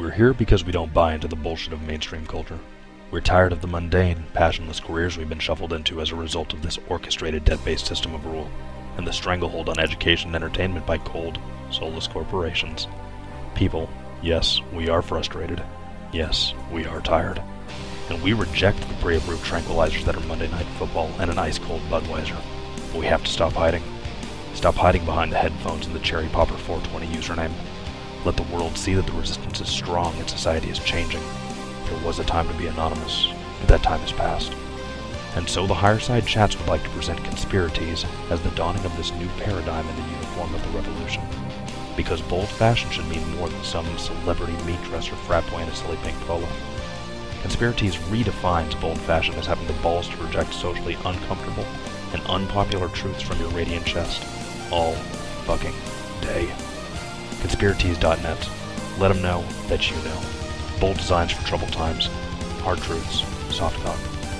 We're here because we don't buy into the bullshit of mainstream culture. We're tired of the mundane, passionless careers we've been shuffled into as a result of this orchestrated debt-based system of rule, and the stranglehold on education and entertainment by cold, soulless corporations. People, yes, we are frustrated. Yes, we are tired. And we reject the pre-approved tranquilizers that are Monday Night Football and an ice-cold Budweiser. We have to stop hiding. Stop hiding behind the headphones and the Cherry Popper 420 username. Let the world see that the resistance is strong and society is changing. There was a time to be anonymous, but that time has passed. And so the Higher Side Chats would like to present Conspiracies as the dawning of this new paradigm in the uniform of the revolution. Because bold fashion should mean more than some celebrity meat dresser frat boy in a silly pink polo. Conspiracies redefines bold fashion as having the balls to reject socially uncomfortable and unpopular truths from your radiant chest. All fucking day. Conspiracies.net. Let them know that you know. Bold designs for troubled times. Hard truths. Soft cock.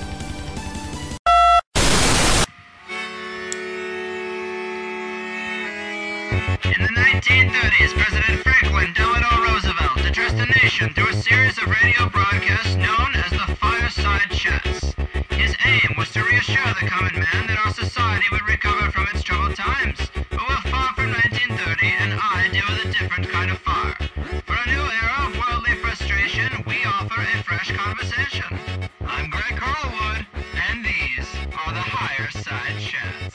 In the 1930s, President Franklin Delano Roosevelt addressed the nation through a series of radio broadcasts known as the Fireside Chats. His aim was to reassure the common man that our society would recover from its troubled times. But we're far from 1930, and I deal with a different kind of fire. For a new era of worldly frustration, we offer a fresh conversation. I'm Greg Carlwood, and these are the Higher Side Chats.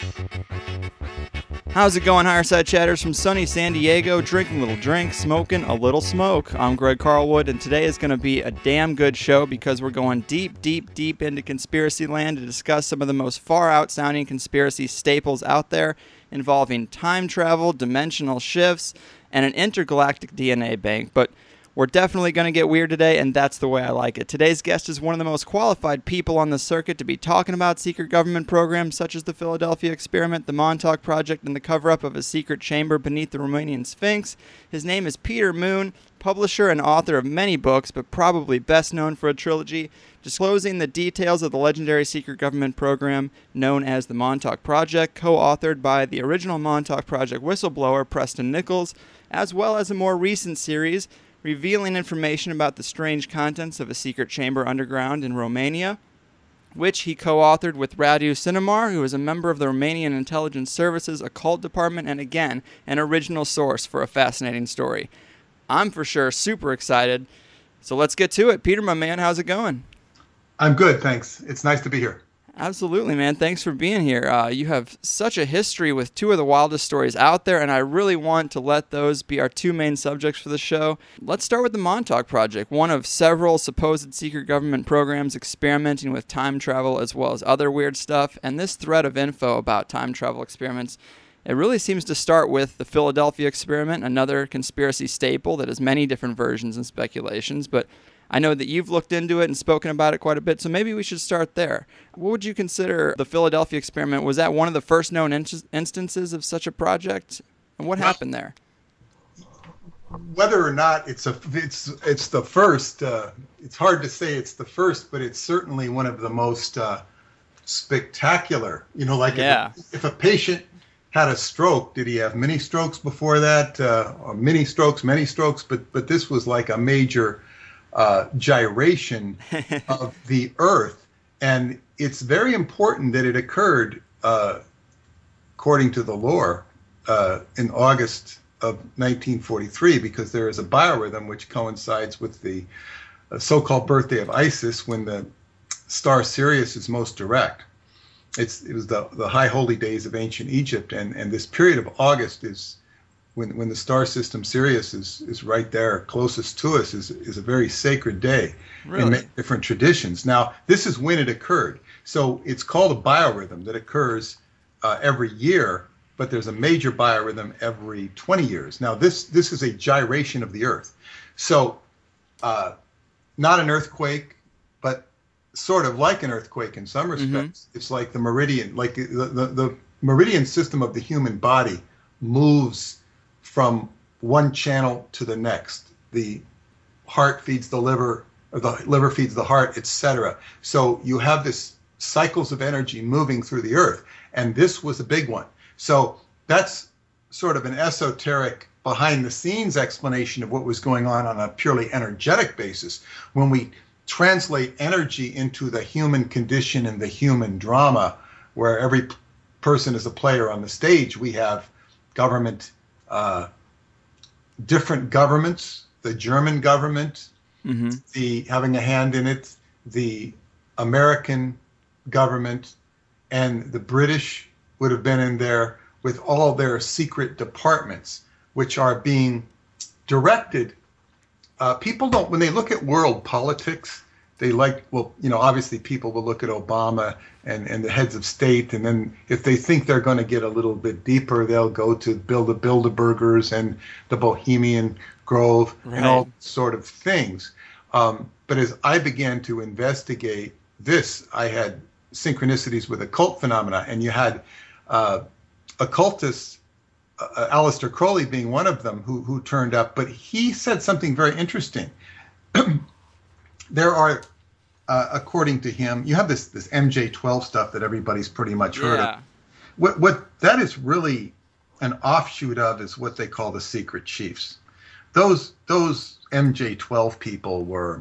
How's it going, Higher Side Chatters from sunny San Diego, drinking a little drink, smoking a little smoke. I'm Greg Carlwood, and today is going to be a damn good show because we're going deep into conspiracy land to discuss some of the most far-out sounding conspiracy staples out there involving time travel, dimensional shifts, and an intergalactic DNA bank. But we're definitely going to get weird today, and that's the way I like it. Today's guest is one of the most qualified people on the circuit to be talking about secret government programs such as the Philadelphia Experiment, the Montauk Project, and the cover-up of a secret chamber beneath the Romanian Sphinx. His name is Peter Moon, publisher and author of many books, but probably best known for a trilogy disclosing the details of the legendary secret government program known as the Montauk Project, co-authored by the original Montauk Project whistleblower Preston Nichols, as well as a more recent series revealing information about the strange contents of a secret chamber underground in Romania, which he co-authored with Radu Cinemar, who is a member of the Romanian Intelligence Services Occult Department, and again, an original source for a fascinating story. I'm for sure super excited, so let's get to it. Peter, my man, how's it going? I'm good, thanks. It's nice to be here. Absolutely, man. Thanks for being here. You have such a history with two of the wildest stories out there, and I really want to let those be our two main subjects for the show. Let's start with the Montauk Project, one of several supposed secret government programs experimenting with time travel as well as other weird stuff. And this thread of info about time travel experiments, it really seems to start with the Philadelphia Experiment, another conspiracy staple that has many different versions and speculations, but I know that you've looked into it and spoken about it quite a bit, so maybe we should start there. What would you consider the Philadelphia Experiment? Was that one of the first known instances of such a project? And what happened there? Whether or not it's the first, it's hard to say it's the first, but it's certainly one of the most spectacular. You know, like if a patient had a stroke, did he have many strokes before that? Or many strokes? But this was like a major gyration of the Earth, and it's very important that it occurred, according to the lore, in August of 1943, because there is a biorhythm which coincides with the so-called birthday of Isis, when the star Sirius is most direct. It was the high holy days of ancient Egypt, and this period of August is when the star system Sirius is right there closest to us, is a very sacred day. Really? In many different traditions. Now, this is when it occurred. So it's called a biorhythm that occurs every year, but there's a major biorhythm every 20 years. Now, this is a gyration of the Earth. So not an earthquake, but sort of like an earthquake in some respects. Mm-hmm. It's like the meridian, like the meridian system of the human body moves from one channel to the next. The heart feeds the liver, or the liver feeds the heart, etc. So you have this cycles of energy moving through the Earth, and this was a big one. So that's sort of an esoteric behind the scenes explanation of what was going on a purely energetic basis. When we translate energy into the human condition and the human drama, where every person is a player on the stage, we have government, different governments, the German government, the having a hand in it, the American government, and the British would have been in there with all their secret departments, which are being directed. People don't, when they look at world politics, they like, well, you know, obviously people will look at Obama and the heads of state, and then if they think they're going to get a little bit deeper, they'll go to Bilderbergers and the Bohemian Grove and all sort of things. But as I began to investigate this, I had synchronicities with occult phenomena, and you had occultists, Aleister Crowley being one of them, who turned up. But he said something very interesting. There are, according to him, you have this MJ12 stuff that everybody's pretty much heard of. What that is really an offshoot of is what they call the secret chiefs. Those MJ12 people were,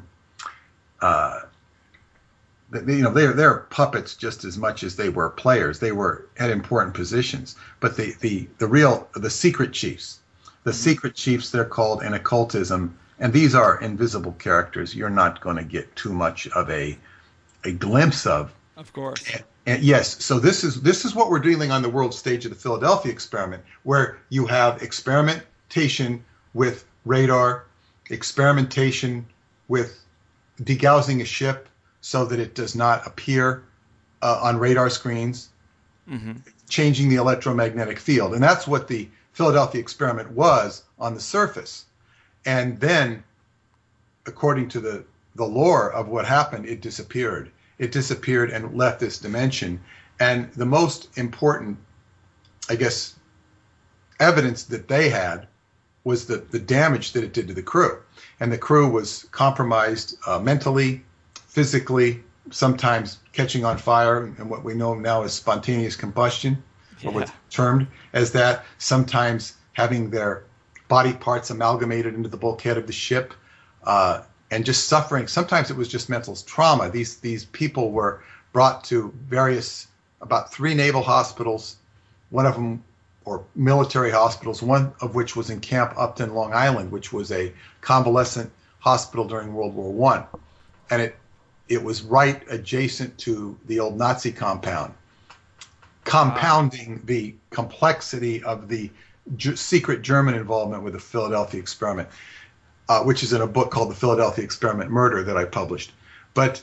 they're puppets just as much as they were players. They had important positions, but the secret chiefs, secret chiefs, they're called in occultism, and these are invisible characters. You're not going to get too much of a glimpse of. Of course. And yes, so this is what we're dealing on the world stage of the Philadelphia experiment, where you have experimentation with radar, experimentation with degaussing a ship so that it does not appear on radar screens, changing the electromagnetic field. And that's what the Philadelphia experiment was on the surface. And then, according to the lore of what happened, it disappeared. It disappeared and left this dimension. And the most important, I guess, evidence that they had was the damage that it did to the crew. And the crew was compromised mentally, physically, sometimes catching on fire, and what we know now as spontaneous combustion, or what's termed as that, sometimes having their body parts amalgamated into the bulkhead of the ship, and just suffering. Sometimes it was just mental trauma. These people were brought to about 3 naval hospitals, one of them, or military hospitals, one of which was in Camp Upton, Long Island, which was a convalescent hospital during World War I. And it was right adjacent to the old Nazi compound, compounding the complexity of the secret German involvement with the Philadelphia experiment, which is in a book called The Philadelphia Experiment Murder that I published. But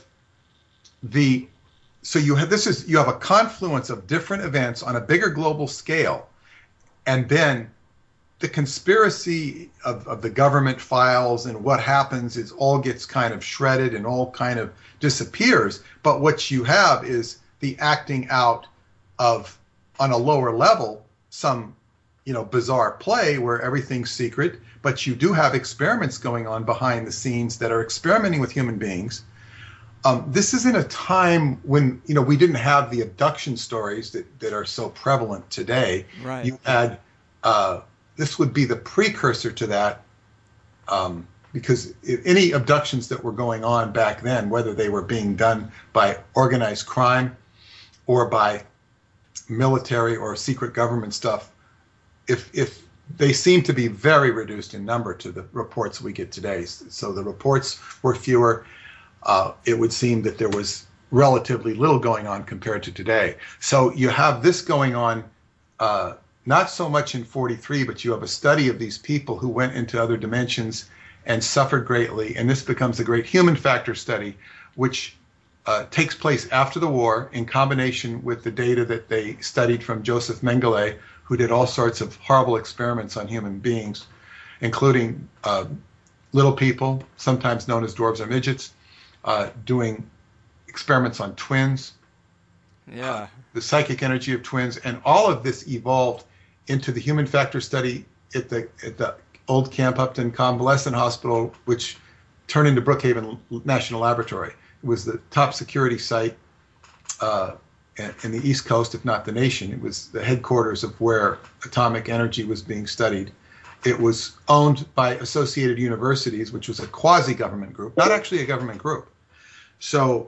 so you have a confluence of different events on a bigger global scale, and then the conspiracy of the government files and what happens is all gets kind of shredded and all kind of disappears. But what you have is the acting out of, on a lower level, some bizarre play where everything's secret, but you do have experiments going on behind the scenes that are experimenting with human beings. This is in a time when, we didn't have the abduction stories that are so prevalent today. Right. You had, this would be the precursor to that, because any abductions that were going on back then, whether they were being done by organized crime or by military or secret government stuff, if they seem to be very reduced in number to the reports we get today. So the reports were fewer. It would seem that there was relatively little going on compared to today. So you have this going on, not so much in 43, but you have a study of these people who went into other dimensions and suffered greatly. And this becomes a great human factor study, which takes place after the war in combination with the data that they studied from Joseph Mengele, who did all sorts of horrible experiments on human beings, including little people, sometimes known as dwarves or midgets, doing experiments on twins, the psychic energy of twins, and all of this evolved into the human factor study at the old Camp Upton Convalescent Hospital, which turned into Brookhaven National Laboratory. It was the top security site in the East Coast, if not the nation. It was the headquarters of where atomic energy was being studied. It was owned by Associated Universities, which was a quasi-government group, not actually a government group. So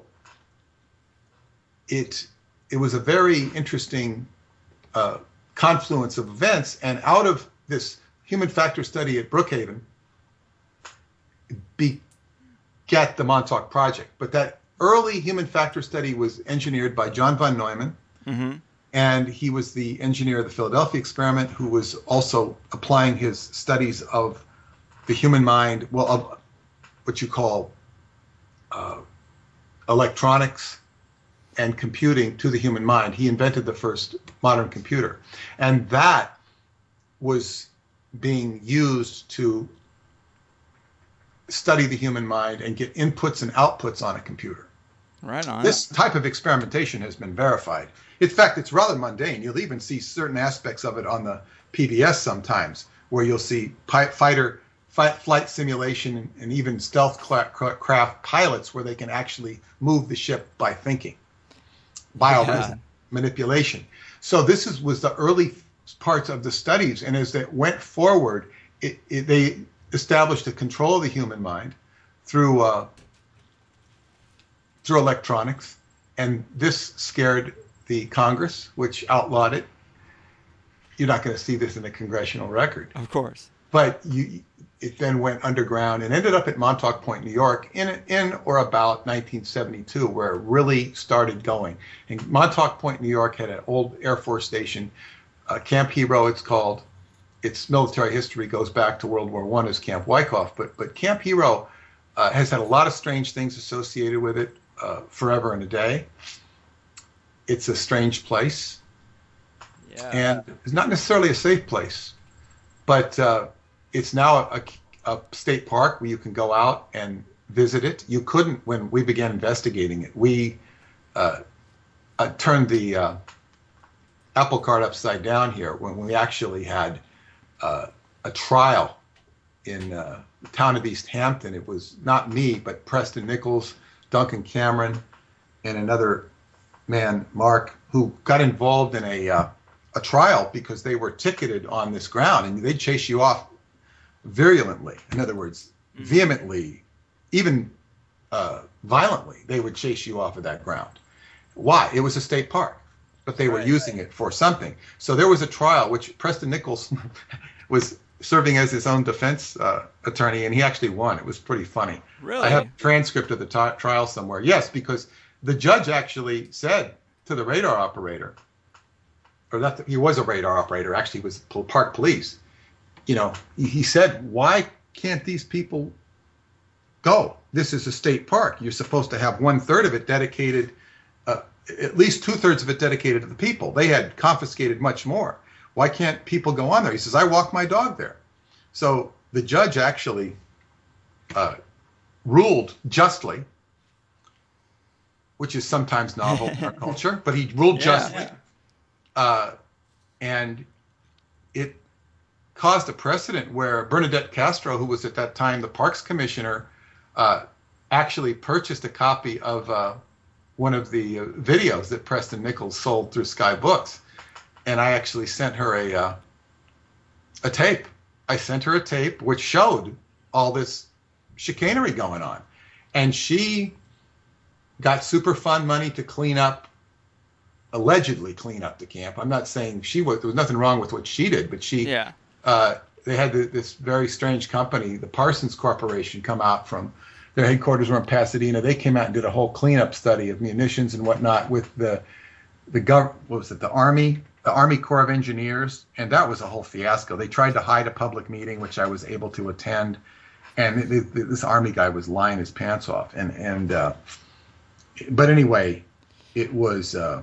it was a very interesting confluence of events, and out of this human factor study at Brookhaven begat the Montauk Project. But that early human factor study was engineered by John von Neumann, and he was the engineer of the Philadelphia experiment, who was also applying his studies of the human mind, well, of what you call electronics and computing to the human mind. He invented the first modern computer, and that was being used to study the human mind and get inputs and outputs on a computer. Right on. This type of experimentation has been verified. In fact, it's rather mundane. You'll even see certain aspects of it on the PBS sometimes, where you'll see flight simulation and even stealth craft pilots where they can actually move the ship by thinking. Manipulation. So this was the early parts of the studies, and as it went forward, they established a control of the human mind through electronics, and this scared the Congress, which outlawed it. You're not going to see this in the congressional record, of course, but it then went underground and ended up at Montauk Point, New York, in or about 1972, where it really started going. And Montauk Point, New York, had an old Air Force station, Camp Hero, it's called. Its military history goes back to World War I as Camp Wyckoff, but Camp Hero has had a lot of strange things associated with it forever and a day. It's a strange place, and it's not necessarily a safe place, but it's now a state park where you can go out and visit it. You couldn't when we began investigating it. We turned the apple cart upside down here when we actually had a trial in the town of East Hampton. It was not me, but Preston Nichols, Duncan Cameron, and another man, Mark, who got involved in a trial because they were ticketed on this ground, and they'd chase you off virulently. In other words, vehemently, even violently, they would chase you off of that ground. Why? It was a state park, but they were using it for something. So there was a trial, which Preston Nichols was serving as his own defense attorney, and he actually won. It was pretty funny. Really? I have a transcript of the trial somewhere. Yes, because the judge actually said to the radar operator, or that he was a radar operator, actually he was park police. You know, he said, why can't these people go? This is a state park. You're supposed to have 1/3 of it dedicated, at least 2/3 of it dedicated to the people. They had confiscated much more. Why can't people go on there? He says, I walk my dog there. So the judge actually ruled justly, which is sometimes novel in our culture, but he ruled justly. And it caused a precedent where Bernadette Castro, who was at that time the Parks Commissioner, actually purchased a copy of one of the videos that Preston Nichols sold through Sky Books. And I actually sent her a tape. I sent her a tape which showed all this chicanery going on. And she got Superfund money to clean up, allegedly clean up the camp. I'm not saying there was nothing wrong with what she did, but they had this very strange company, the Parsons Corporation, come out from their headquarters were in Pasadena. They came out and did a whole cleanup study of munitions and whatnot with the Army Corps of Engineers, and that was a whole fiasco. They tried to hide a public meeting, which I was able to attend, and this Army guy was lying his pants off. But anyway, it was, so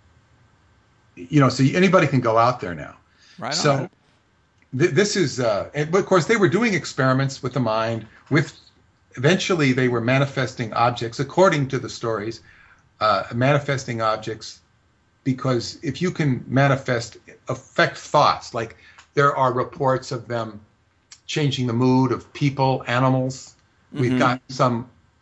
anybody can go out there now. Right on. So this is, but of course, they were doing experiments with the mind. Eventually, they were manifesting objects, according to the stories, manifesting objects. Because if you can affect thoughts, like there are reports of them changing the mood of people, animals. We've got some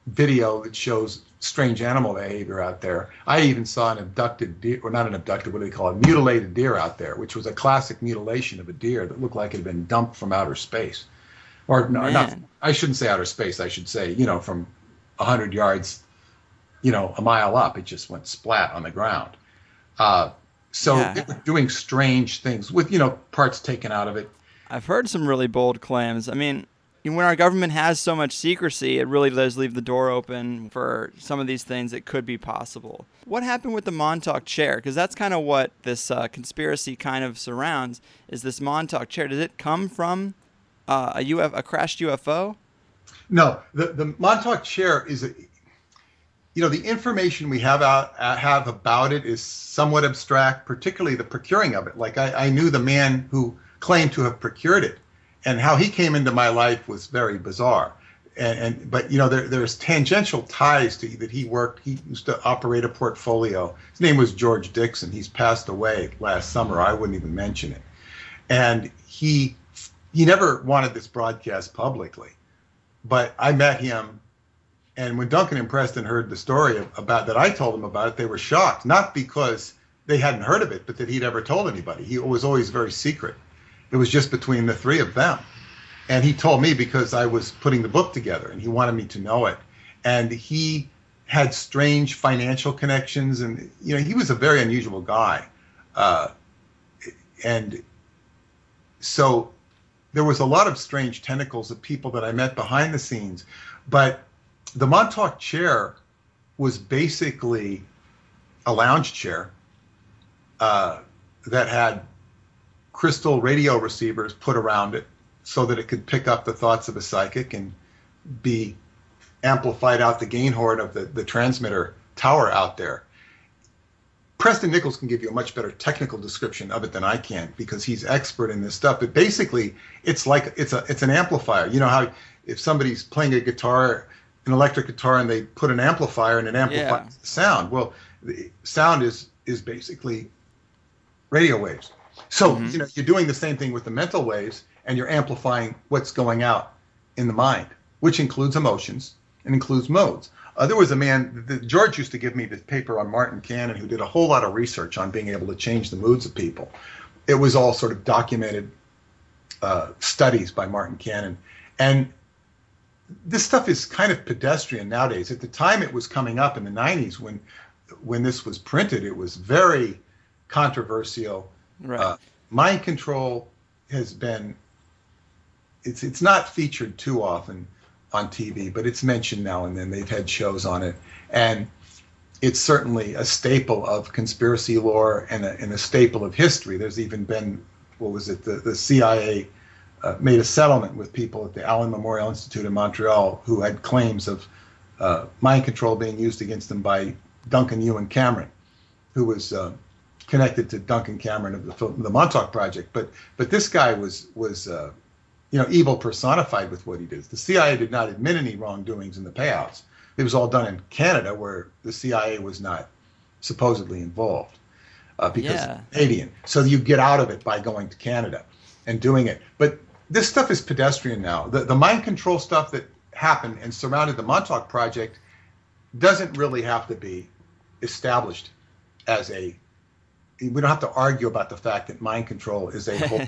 video that shows strange animal behavior out there. I even saw an abducted deer, or not an abducted, what do they call it, mutilated deer out there, which was a classic mutilation of a deer that looked like it had been dumped from outer space. Or no, not, I shouldn't say outer space, I should say, from 100 yards, a mile up, it just went splat on the ground. So they were doing strange things with, parts taken out of it. I've heard some really bold claims. I mean, when our government has so much secrecy, it really does leave the door open for some of these things that could be possible. What happened with the Montauk chair? Because that's kind of what this conspiracy kind of surrounds, is this Montauk chair. Did it come from a crashed UFO? No, the Montauk chair is the information we have about it is somewhat abstract, particularly the procuring of it. Like I knew the man who claimed to have procured it, and how he came into my life was very bizarre. But there's tangential ties to that he worked. He used to operate a portfolio. His name was George Dixon. He's passed away last summer. I wouldn't even mention it. And he never wanted this broadcast publicly, but I met him. And when Duncan and Preston heard the story about that I told them about it, they were shocked. Not because they hadn't heard of it, but that he'd ever told anybody. He was always very secret. It was just between the three of them. And he told me because I was putting the book together, and he wanted me to know it. And he had strange financial connections, and he was a very unusual guy. And so there was a lot of strange tentacles of people that I met behind the scenes. But the Montauk chair was basically a lounge chair that had crystal radio receivers put around it so that it could pick up the thoughts of a psychic and be amplified out the gain horn of the transmitter tower out there. Preston Nichols can give you a much better technical description of it than I can because he's expert in this stuff. But basically, it's an amplifier. You know how if somebody's playing a guitar, an electric guitar, and they put an amplifier and it amplifies the sound. Well, the sound is basically radio waves. So you're doing the same thing with the mental waves, and you're amplifying what's going out in the mind, which includes emotions and includes modes. There was a man, George used to give me this paper on Martin Cannon, who did a whole lot of research on being able to change the moods of people. It was all sort of documented studies by Martin Cannon. And this stuff is kind of pedestrian nowadays. At the time it was coming up in the 90s when this was printed, it was very controversial. Right. Mind control has been, it's not featured too often on TV, but it's mentioned now and then. They've had shows on it, and it's certainly a staple of conspiracy lore and a staple of history. There's even been, the CIA made a settlement with people at the Allen Memorial Institute in Montreal who had claims of mind control being used against them by Duncan Ewan Cameron, who was connected to Duncan Cameron of the Montauk Project. But this guy was evil personified with what he did. The CIA did not admit any wrongdoings in the payouts. It was all done in Canada, where the CIA was not supposedly involved because it's Canadian. So you get out of it by going to Canada and doing it. But this stuff is pedestrian now. The mind control stuff that happened and surrounded the Montauk Project doesn't really have to be established as we don't have to argue about the fact that mind control is a whole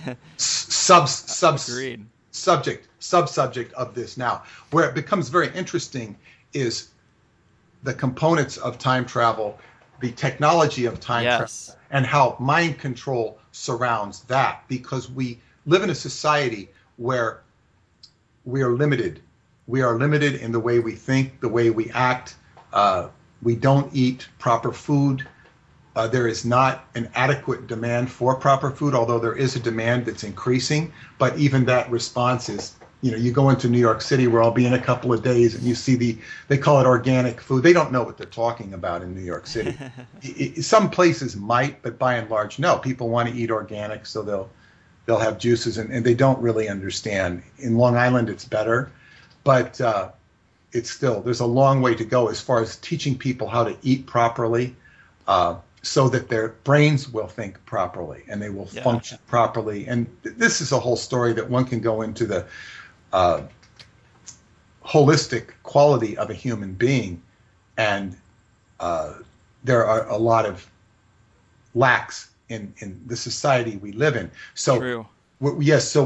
subsubject of this now. Where it becomes very interesting is the components of time travel, the technology of time travel, and how mind control surrounds that, because we live in a society where we are limited. We are limited in the way we think, the way we act. We don't eat proper food. There is not an adequate demand for proper food, although there is a demand that's increasing. But even that response is, you go into New York City, where I'll be in a couple of days, and you see they call it organic food. They don't know what they're talking about in New York City. Some places might, but by and large, no. People want to eat organic, so they'll have juices, and they don't really understand. In Long Island, it's better, but it's still, there's a long way to go as far as teaching people how to eat properly. So that their brains will think properly and they will function properly. And this is a whole story that one can go into the holistic quality of a human being, and there are a lot of lacks in the society we live in. So True. Yes, so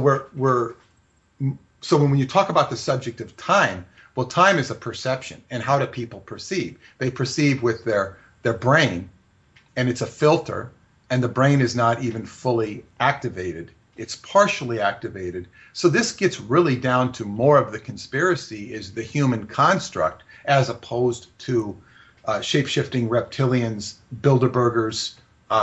so when you talk about the subject of time, well, time is a perception, and how do people perceive? They perceive with their brain, and it's a filter, and the brain is not even fully activated. It's partially activated. So this gets really down to more of the conspiracy is the human construct, as opposed to shape-shifting reptilians, Bilderbergers,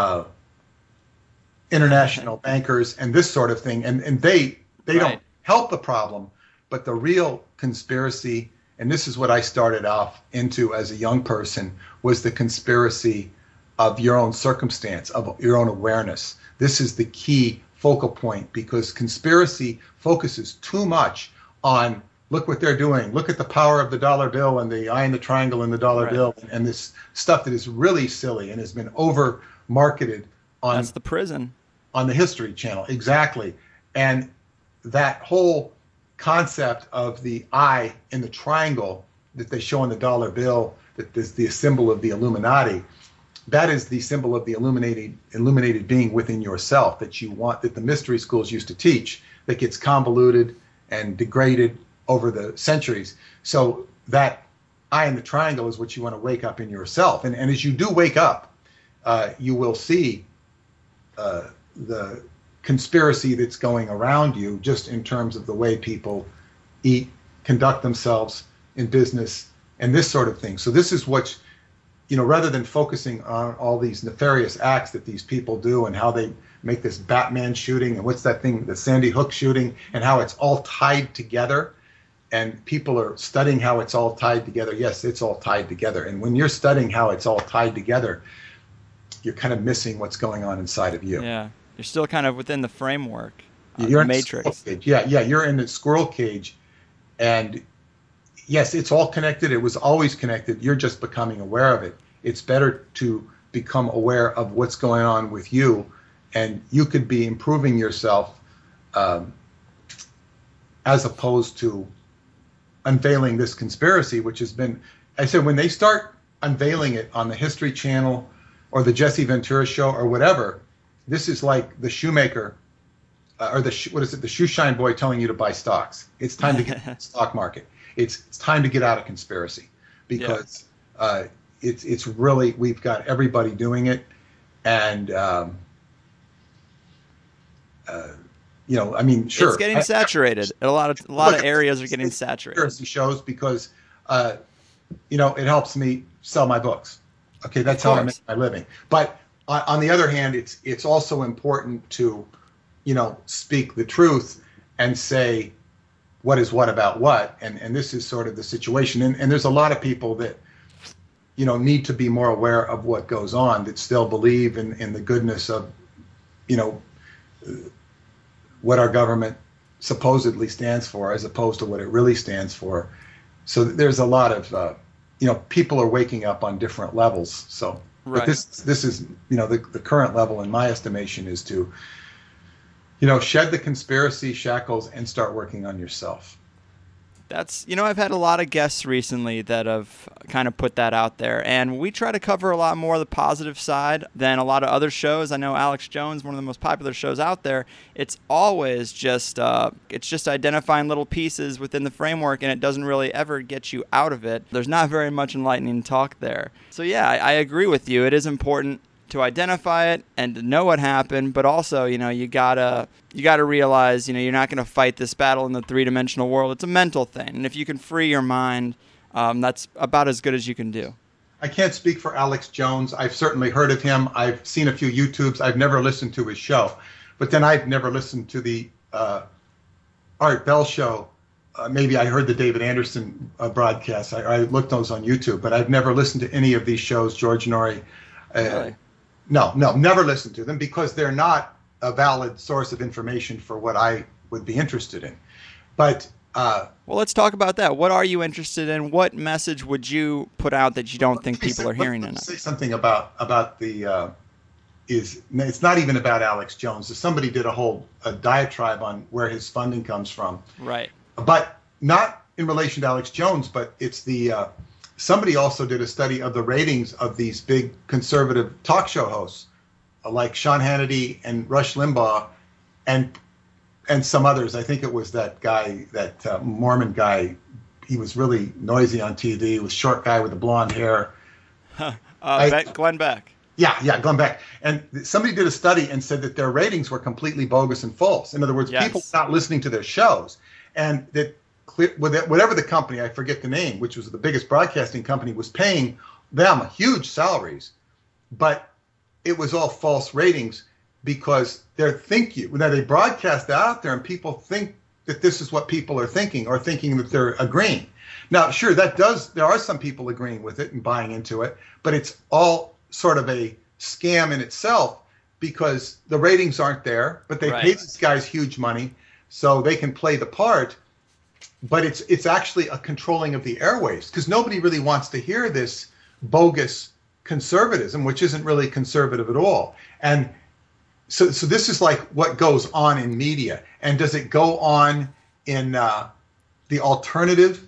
international bankers, and this sort of thing. And they Right. don't help the problem, but the real conspiracy, and this is what I started off into as a young person, was the conspiracy of your own circumstance, of your own awareness. This is the key focal point, because conspiracy focuses too much on, look what they're doing, look at the power of the dollar bill and the eye in the triangle in the dollar Right. bill, and this stuff that is really silly and has been over marketed on That's the prison. on the History Channel. Exactly. And that whole concept of the eye in the triangle that they show on the dollar bill, that is the symbol of the Illuminati, that is the symbol of the illuminated being within yourself that you want, that the mystery schools used to teach, that gets convoluted and degraded over the centuries. So that eye in the triangle is what you want to wake up in yourself. And as you do wake up, you will see the conspiracy that's going around you, just in terms of the way people eat, conduct themselves in business, and this sort of thing. So this is what, rather than focusing on all these nefarious acts that these people do and how they make this Batman shooting and what's that thing, the Sandy Hook shooting, and how it's all tied together, and people are studying how it's all tied together. Yes, it's all tied together. And when you're studying how it's all tied together, you're kind of missing what's going on inside of you. Yeah. You're still kind of within the framework, You're the in matrix. The yeah, you're in the squirrel cage. And yes, it's all connected. It was always connected. You're just becoming aware of it. It's better to become aware of what's going on with you, and you could be improving yourself as opposed to unveiling this conspiracy, which has been, I said, when they start unveiling it on the History Channel or the Jesse Ventura Show or whatever, this is like the shoemaker or the shoe shine boy telling you to buy stocks. It's time to get into the stock market. It's time to get out of conspiracy, because it's really, we've got everybody doing it, and I mean, sure, It's getting saturated. A lot of areas are getting saturated. Conspiracy shows because it helps me sell my books. Okay, that's how I make my living. But on the other hand, it's also important to speak the truth and say what is what about what, and this is sort of the situation. And there's a lot of people that need to be more aware of what goes on, that still believe in the goodness of what our government supposedly stands for, as opposed to what it really stands for. So there's a lot of people are waking up on different levels. So Right. but this is the current level, in my estimation, is to shed the conspiracy shackles and start working on yourself. That's, I've had a lot of guests recently that have kind of put that out there, and we try to cover a lot more of the positive side than a lot of other shows. I know Alex Jones, one of the most popular shows out there, it's always just identifying little pieces within the framework, and it doesn't really ever get you out of it. There's not very much enlightening talk there. So yeah, I agree with you. It is important to identify it and to know what happened, but also, you gotta realize, you're not gonna fight this battle in the three-dimensional world. It's a mental thing, and if you can free your mind, that's about as good as you can do. I can't speak for Alex Jones. I've certainly heard of him. I've seen a few YouTubes. I've never listened to his show, but then I've never listened to the Art Bell show. Maybe I heard the David Anderson broadcast. I looked those on YouTube, but I've never listened to any of these shows. George Norrie. Really? No, never listened to them, because they're not a valid source of information for what I would be interested in. But well, let's talk about that. What are you interested in? What message would you put out that you don't think people are hearing enough? Say something about the it's not even about Alex Jones. Somebody did a whole diatribe on where his funding comes from. Right. But not in relation to Alex Jones, but it's the somebody also did a study of the ratings of these big conservative talk show hosts like Sean Hannity and Rush Limbaugh and some others. I think it was that guy, that Mormon guy. He was really noisy on TV. He was a short guy with the blonde hair. Glenn Beck. Yeah, Glenn Beck. And somebody did a study and said that their ratings were completely bogus and false. In other words, people were not listening to their shows. And that whatever the company, I forget the name, which was the biggest broadcasting company, was paying them huge salaries. But it was all false ratings because they broadcast out there and people think that this is what people are thinking, or thinking that they're agreeing. Now, sure, there are some people agreeing with it and buying into it, but it's all sort of a scam in itself because the ratings aren't there, but they pay these guys huge money so they can play the part. But it's actually a controlling of the airwaves because nobody really wants to hear this bogus conservatism, which isn't really conservative at all. And so this is like what goes on in media. And does it go on in the alternative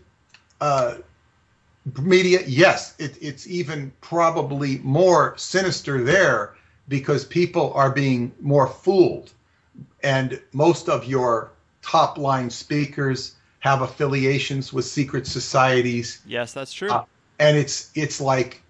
media? Yes, it's even probably more sinister there because people are being more fooled. And most of your top line speakers have affiliations with secret societies. Yes, that's true. And it's like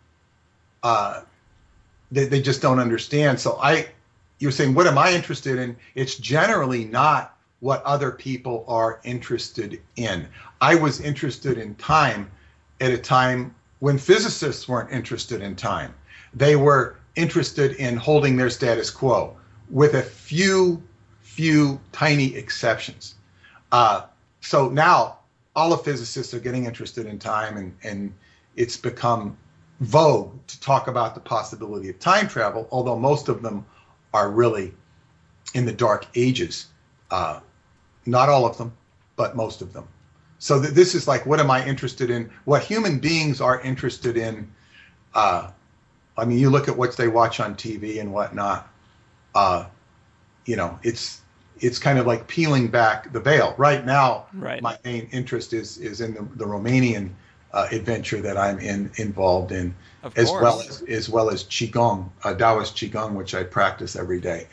they just don't understand. So you're saying, what am I interested in? It's generally not what other people are interested in. I was interested in time at a time when physicists weren't interested in time. They were interested in holding their status quo with a few tiny exceptions. So now all the physicists are getting interested in time, and it's become vogue to talk about the possibility of time travel, although most of them are really in the dark ages. Not all of them, but most of them. So this is like, what am I interested in? What human beings are interested in. I mean, you look at what they watch on TV and whatnot. It's kind of like peeling back the veil. Right now, my main interest is in the Romanian adventure that I'm involved in, as well as Qigong, Taoist Qigong, which I practice every day,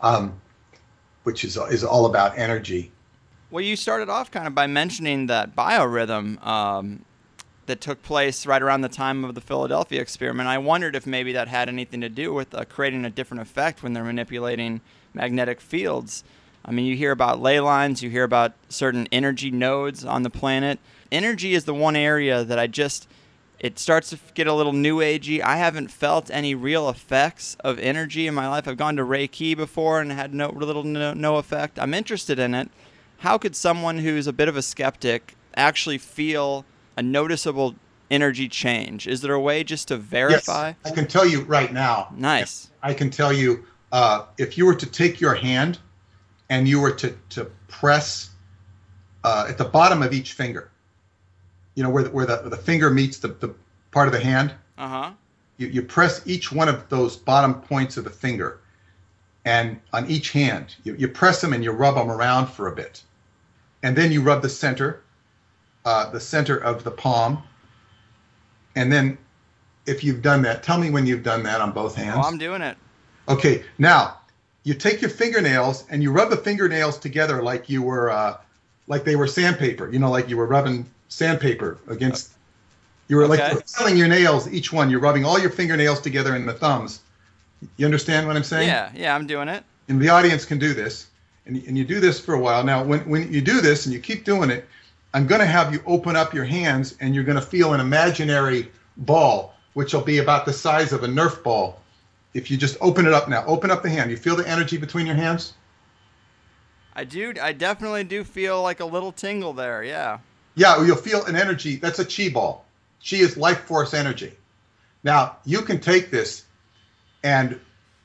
which is all about energy. Well, you started off kind of by mentioning that biorhythm that took place right around the time of the Philadelphia experiment. I wondered if maybe that had anything to do with creating a different effect when they're manipulating magnetic fields. I mean, you hear about ley lines, you hear about certain energy nodes on the planet. Energy is the one area that it starts to get a little new agey. I haven't felt any real effects of energy in my life. I've gone to Reiki before and had no effect. I'm interested in it. How could someone who's a bit of a skeptic actually feel a noticeable energy change? Is there a way just to verify? Yes, I can tell you right now. Nice. I can tell you if you were to take your hand and you were to press at the bottom of each finger, where the finger meets the part of the hand. You press each one of those bottom points of the finger, and on each hand, you press them and you rub them around for a bit, and then you rub the center of the palm, and then if you've done that, tell me when you've done that on both hands. Oh, I'm doing it. Okay, now you take your fingernails and you rub the fingernails together like you were like they were sandpaper. Like you were rubbing sandpaper against. You were like filing your nails, each one. You're rubbing all your fingernails together in the thumbs. You understand what I'm saying? Yeah, I'm doing it. And the audience can do this, and you do this for a while. Now, when you do this and you keep doing it, I'm going to have you open up your hands, and you're going to feel an imaginary ball, which will be about the size of a Nerf ball. If you just open it up now, open up the hand. You feel the energy between your hands? I do. I definitely do feel like a little tingle there. Yeah. Yeah, you'll feel an energy. That's a chi ball. Chi is life force energy. Now, you can take this and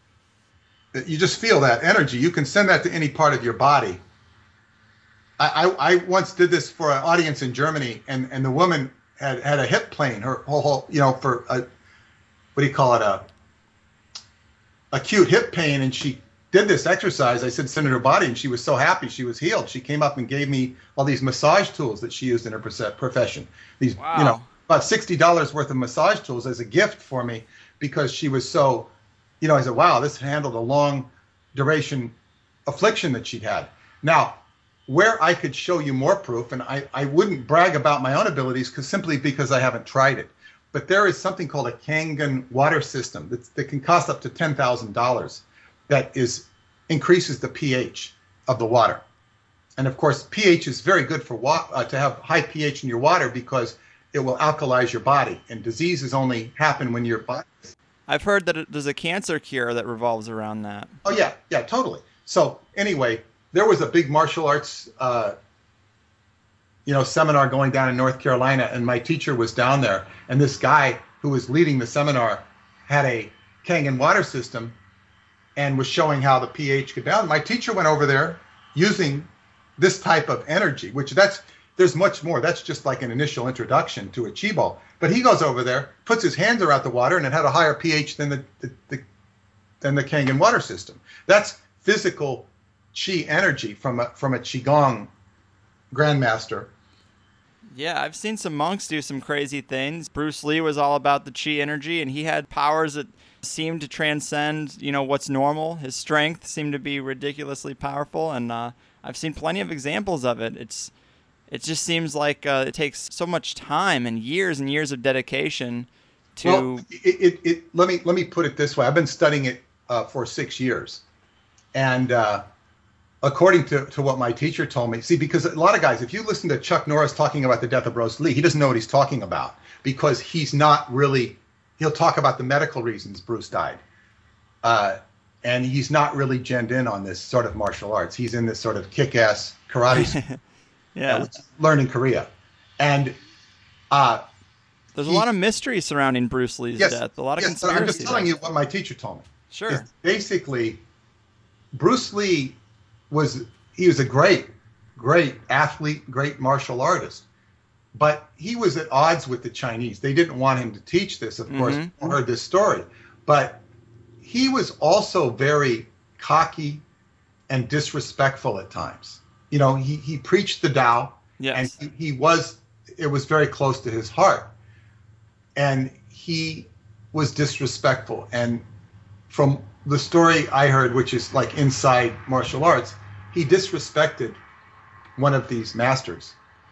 you just feel that energy. You can send that to any part of your body. I once did this for an audience in Germany, and the woman had a hip pain, her whole for a, what do you call it, acute hip pain, and she did this exercise, I said, send it her body, and she was so happy. She was healed. She came up and gave me all these massage tools that she used in her profession. These, wow. About $60 worth of massage tools as a gift for me, because she was so, I said, wow, this handled a long duration affliction that she'd had. Now, where I could show you more proof, and I wouldn't brag about my own abilities simply because I haven't tried it, but there is something called a Kangen water system that can cost up to $10,000 that increases the pH of the water. And of course, pH is very good for to have high pH in your water, because it will alkalize your body, and diseases only happen when your body. I've heard that there's a cancer cure that revolves around that. Oh yeah, totally. So anyway, there was a big martial arts, seminar going down in North Carolina, and my teacher was down there, and this guy who was leading the seminar had a Kangen water system and was showing how the pH could down. My teacher went over there using this type of energy, there's much more. That's just like an initial introduction to a chi ball. But he goes over there, puts his hands around the water, and it had a higher pH than the Kangen water system. That's physical chi energy from a qigong grandmaster. Yeah, I've seen some monks do some crazy things. Bruce Lee was all about the chi energy, and he had powers that seemed to transcend, what's normal. His strength seemed to be ridiculously powerful, and I've seen plenty of examples of it. It just seems like it takes so much time and years of dedication to. Well, let me put it this way. I've been studying it for 6 years, and according to what my teacher told me, because a lot of guys, if you listen to Chuck Norris talking about the death of Bruce Lee, he doesn't know what he's talking about, because he's not really. He'll talk about the medical reasons Bruce died, and he's not really genned in on this sort of martial arts. He's in this sort of kick-ass karate learned in Korea. And there's a lot of mystery surrounding Bruce Lee's death, a lot of conspiracy. I'm just telling you what my teacher told me. Sure. Basically, Bruce Lee was a great athlete, great martial artist, but he was at odds with the Chinese. They didn't want him to teach this, of course. I heard this story, but he was also very cocky and disrespectful at times. He preached the Tao, and it was very close to his heart, and he was disrespectful. And from the story I heard, which is like inside martial arts, he disrespected one of these masters,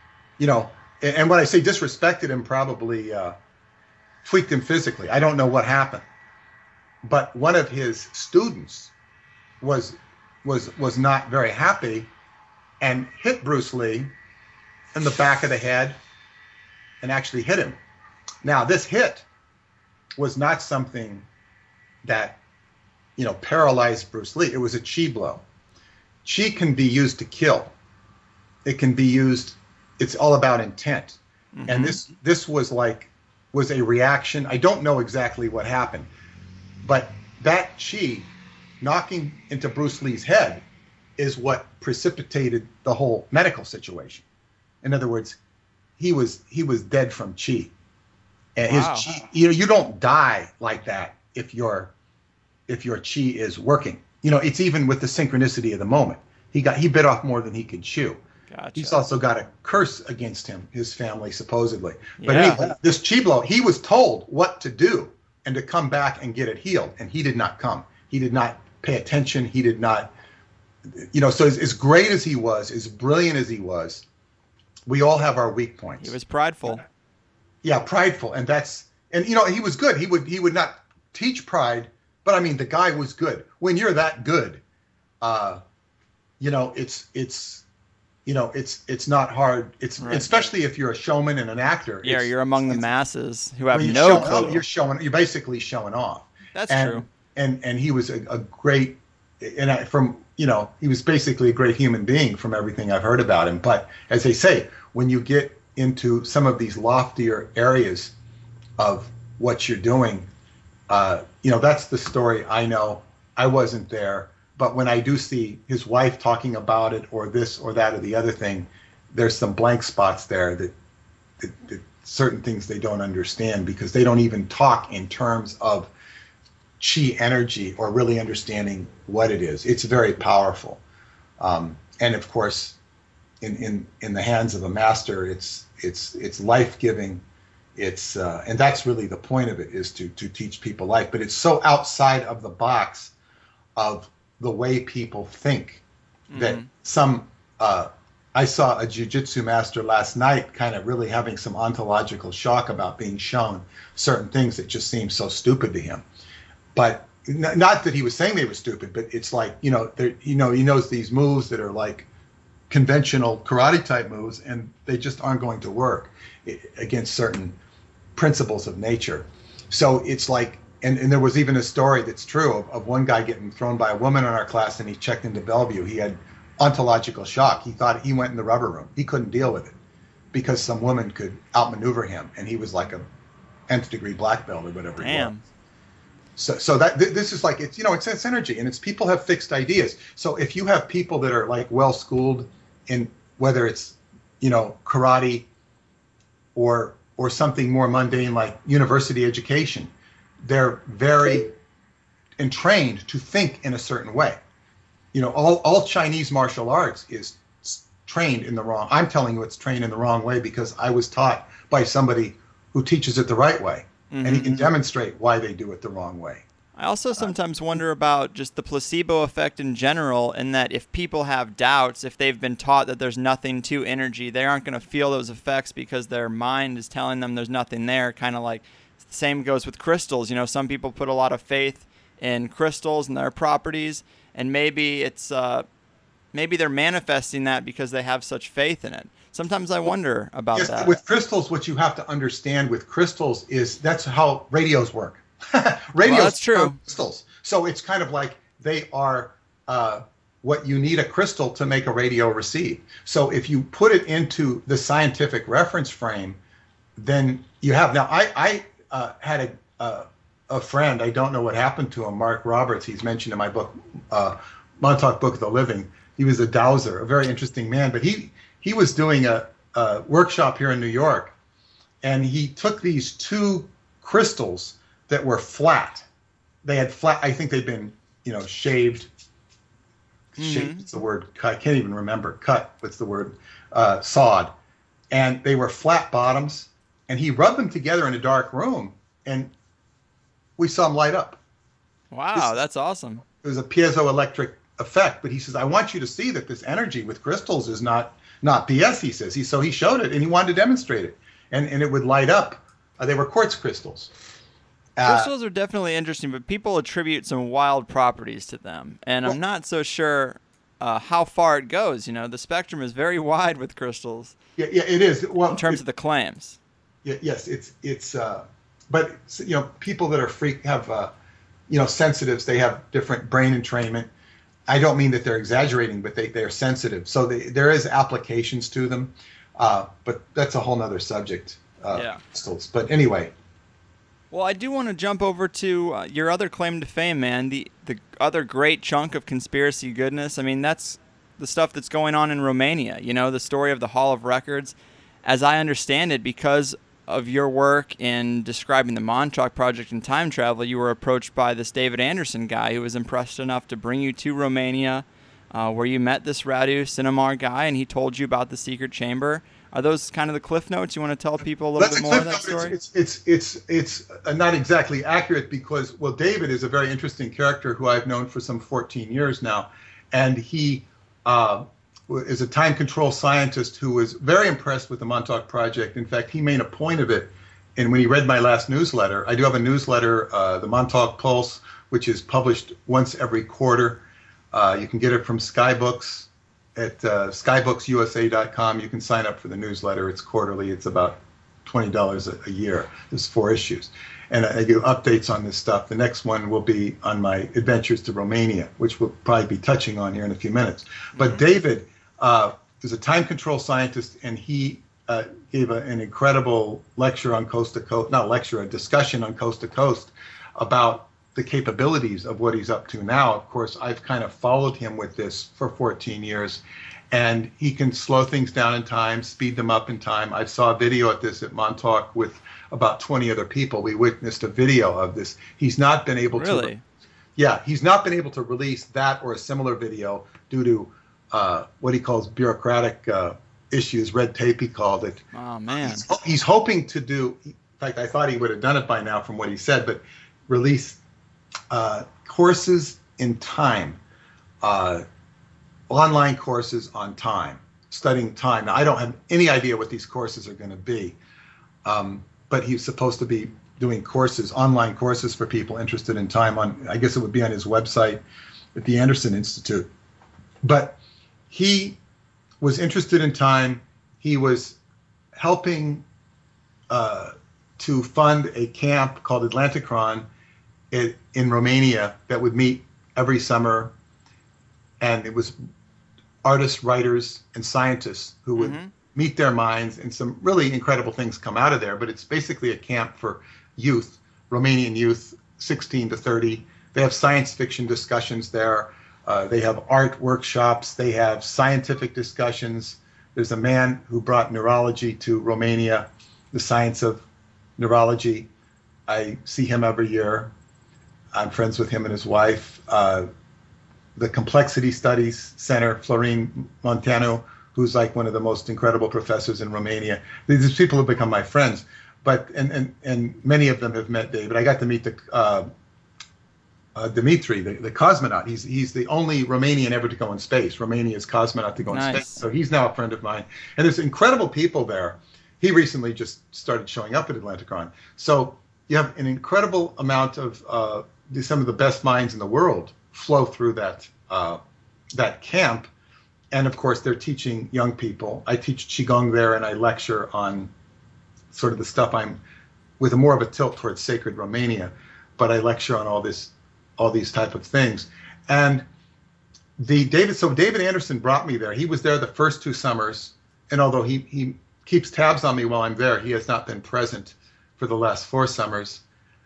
and when I say disrespected him, probably tweaked him physically. I don't know what happened, but one of his students was not very happy and hit Bruce Lee in the back of the head and actually hit him. Now, this hit was not something that, paralyzed Bruce Lee. It was a chi blow. Chi can be used to kill. It can be used, it's all about intent. And this was a reaction. I don't know exactly what happened, but that chi knocking into Bruce Lee's head is what precipitated the whole medical situation. In other words, he was dead from chi. And his chi, you don't die like that if your chi is working. It's even with the synchronicity of the moment. He bit off more than he could chew. Gotcha. He's also got a curse against him, his family, supposedly. But anyway, this chi blow, he was told what to do and to come back and get it healed, and he did not come. He did not pay attention. He did not, so as great as he was, as brilliant as he was, we all have our weak points. He was prideful. Yeah, prideful. And he was good. He would not teach pride, but I mean, the guy was good. When you're that good, it's not hard. It's right. Especially if you're a showman and an actor. Yeah, you're among the masses who have no clue. You're basically showing off. That's true. And he was a great, he was basically a great human being from everything I've heard about him. But as they say, when you get into some of these loftier areas of what you're doing, that's the story I know. I wasn't there. But when I do see his wife talking about it, or this or that or the other thing, there's some blank spots there that certain things they don't understand, because they don't even talk in terms of chi energy or really understanding what it is. It's very powerful. And of course, in the hands of a master, it's life-giving. And that's really the point of it, is to teach people life. But it's so outside of the box of the way people think that I saw a jiu-jitsu master last night kind of really having some ontological shock about being shown certain things that just seemed so stupid to him. But not that he was saying they were stupid, but it's like, he knows these moves that are like conventional karate type moves, and they just aren't going to work against certain principles of nature. So it's like, and there was even a story that's true of one guy getting thrown by a woman in our class, and he checked into Bellevue. He had ontological shock. He thought he went in the rubber room. He couldn't deal with it because some woman could outmaneuver him, and he was like a nth degree black belt or whatever. Damn. So that this is like, it's energy, and it's people have fixed ideas. So if you have people that are like well schooled in whether it's karate or something more mundane like university education, they're very entrained to think in a certain way. All Chinese martial arts is trained in the wrong. I'm telling you, it's trained in the wrong way because I was taught by somebody who teaches it the right way. And he can demonstrate why they do it the wrong way. I also sometimes wonder about just the placebo effect in general, in that if people have doubts, if they've been taught that there's nothing to energy, they aren't going to feel those effects because their mind is telling them there's nothing there. Kind of like the same goes with crystals. Some people put a lot of faith in crystals and their properties, and maybe it's maybe they're manifesting that because they have such faith in it. Sometimes I wonder about that. With crystals, what you have to understand with crystals is that's how radios work. Radios that's true. are crystals. So it's kind of like they are what you need a crystal to make a radio receive. So if you put it into the scientific reference frame, then you have. Now, I had a friend, I don't know what happened to him, Mark Roberts, he's mentioned in my book, Montauk Book of the Living. He was a dowser, a very interesting man, but he was doing a workshop here in New York, and he took these two crystals that were flat. They had flat, I think they'd been, shaved. Shaved is the word, I can't even remember. Cut, what's the word? Sawed. And they were flat bottoms, and he rubbed them together in a dark room, and we saw them light up. Wow, that's awesome. It was a piezoelectric effect, but he says, I want you to see that this energy with crystals is not BS, he says. So he showed it, and he wanted to demonstrate it. And it would light up. They were quartz crystals. Crystals are definitely interesting, but people attribute some wild properties to them. And I'm not so sure how far it goes. The spectrum is very wide with crystals. Yeah, it is. Well, in terms of the claims. Yeah, yes, it's but people that are have sensitives. They have different brain entrainment. I don't mean that they're exaggerating, but they're sensitive. So there is applications to them, but that's a whole nother subject. Crystals. But anyway. Well, I do want to jump over to your other claim to fame, man, the other great chunk of conspiracy goodness. I mean, that's the stuff that's going on in Romania, the story of the Hall of Records. As I understand it, because of your work in describing the Montauk Project and time travel, you were approached by this David Anderson guy who was impressed enough to bring you to Romania, where you met this Radu Cinamar guy, and he told you about the secret chamber. Are those kind of the cliff notes? You want to tell people a little bit more of that story? It's not exactly accurate because, David is a very interesting character who I've known for some 14 years now. And he is a time control scientist who was very impressed with the Montauk Project. In fact, he made a point of it. And when he read my last newsletter, I do have a newsletter, the Montauk Pulse, which is published once every quarter. You can get it from Skybooks. At skybooks.usa.com, you can sign up for the newsletter. It's quarterly. It's about $20 a year. There's 4 issues. And I do updates on this stuff. The next one will be on my adventures to Romania, which we'll probably be touching on here in a few minutes. But David is a time control scientist, and he gave an incredible lecture on Coast to Coast, not lecture, a discussion on Coast to Coast about the capabilities of what he's up to now. Of course, I've kind of followed him with this for 14 years, and he can slow things down in time, speed them up in time. I saw a video at this at Montauk with about 20 other people. We witnessed a video of this. He's not been able to. Yeah, he's not been able to release that or a similar video due to what he calls bureaucratic issues, red tape, he called it. Oh, man. He's hoping to do, in fact, I thought he would have done it by now from what he said, but release courses in time, online courses on time, studying time. Now, I don't have any idea what these courses are going to be, but he's supposed to be doing courses, online courses for people interested in time on, I guess it would be on his website at the Anderson Institute. But he was interested in time. He was helping to fund a camp called Atlanticron in Romania that would meet every summer. And it was artists, writers, and scientists who would meet their minds, and some really incredible things come out of there. But it's basically a camp for youth, Romanian youth, 16 to 30. They have science fiction discussions there. They have art workshops. They have scientific discussions. There's a man who brought neurology to Romania, the science of neurology. I see him every year. I'm friends with him and his wife. The Complexity Studies Center, Florin Munteanu, who's like one of the most incredible professors in Romania. These people have become my friends, but and many of them have met David. I got to meet the Dimitri, the cosmonaut. He's the only Romanian ever to go in space. Romania's cosmonaut to go in space. So he's now a friend of mine. And there's incredible people there. He recently just started showing up at Atlanticron. So you have an incredible amount of some of the best minds in the world flow through that camp. And of course, they're teaching young people. I teach Qigong there, and I lecture on sort of the stuff I'm with more of a tilt towards sacred Romania, but I lecture on all these type of things. And David Anderson brought me there. He was there the first 2 summers, and although he keeps tabs on me while I'm there, he has not been present for the last 4 summers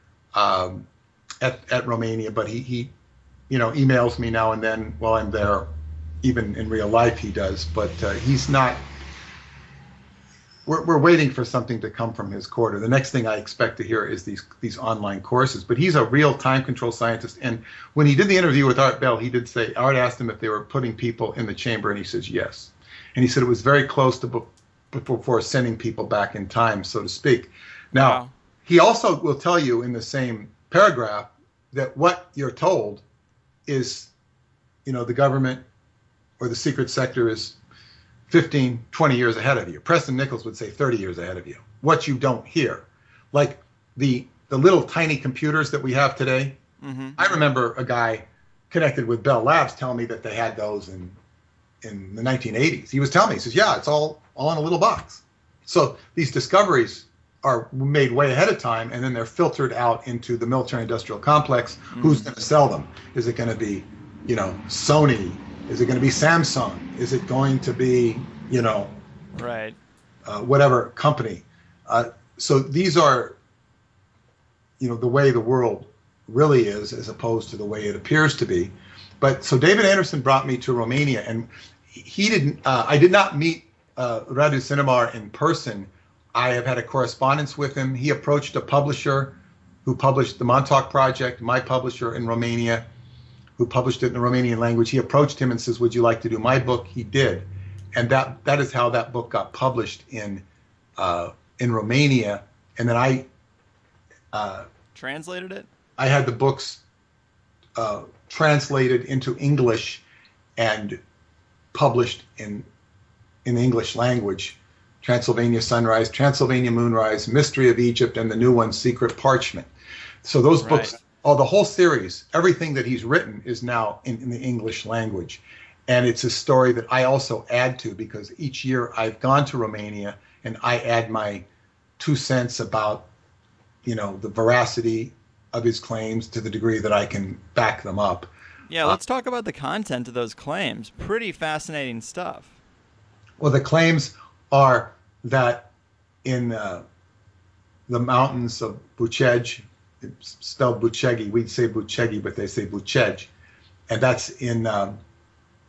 at Romania. But he emails me now and then while I'm there. Even in real life he does, but he's not. We're waiting for something to come from his quarter. The next thing I expect to hear is these online courses. But he's a real time control scientist. And when he did the interview with Art Bell, he did say, Art asked him if they were putting people in the chamber, and he says yes. And he said it was very close to before sending people back in time, so to speak. Now, wow. He also will tell you in the same paragraph that what you're told is, the government or the secret sector is 15, 20 years ahead of you. Preston Nichols would say 30 years ahead of you. What you don't hear. Like the little tiny computers that we have today. Mm-hmm. I remember a guy connected with Bell Labs telling me that they had those in the 1980s. He was telling me, he says, yeah, it's all in a little box. So these discoveries are made way ahead of time, and then they're filtered out into the military-industrial complex. Mm-hmm. Who's going to sell them? Is it going to be, Sony? Is it going to be Samsung? Is it going to be, right, whatever company? So these are, the way the world really is, as opposed to the way it appears to be. But so David Anderson brought me to Romania, and he didn't. I did not meet Radu Cinnabar in person. I have had a correspondence with him. He approached a publisher who published the Montauk Project, my publisher in Romania, who published it in the Romanian language. He approached him and says, would you like to do my book? He did. And that is how that book got published in Romania. And then I translated it? I had the books translated into English and published in English language. Transylvania Sunrise, Transylvania Moonrise, Mystery of Egypt, and the new one, Secret Parchment. So those books, the whole series, everything that he's written is now in the English language. And it's a story that I also add to, because each year I've gone to Romania and I add my 2 cents about, the veracity of his claims to the degree that I can back them up. Yeah, let's talk about the content of those claims. Pretty fascinating stuff. Well, the claims are that in the mountains of Bucegi, it's spelled Bucegi. We'd say Bucegi, but they say Bucegi. And that's in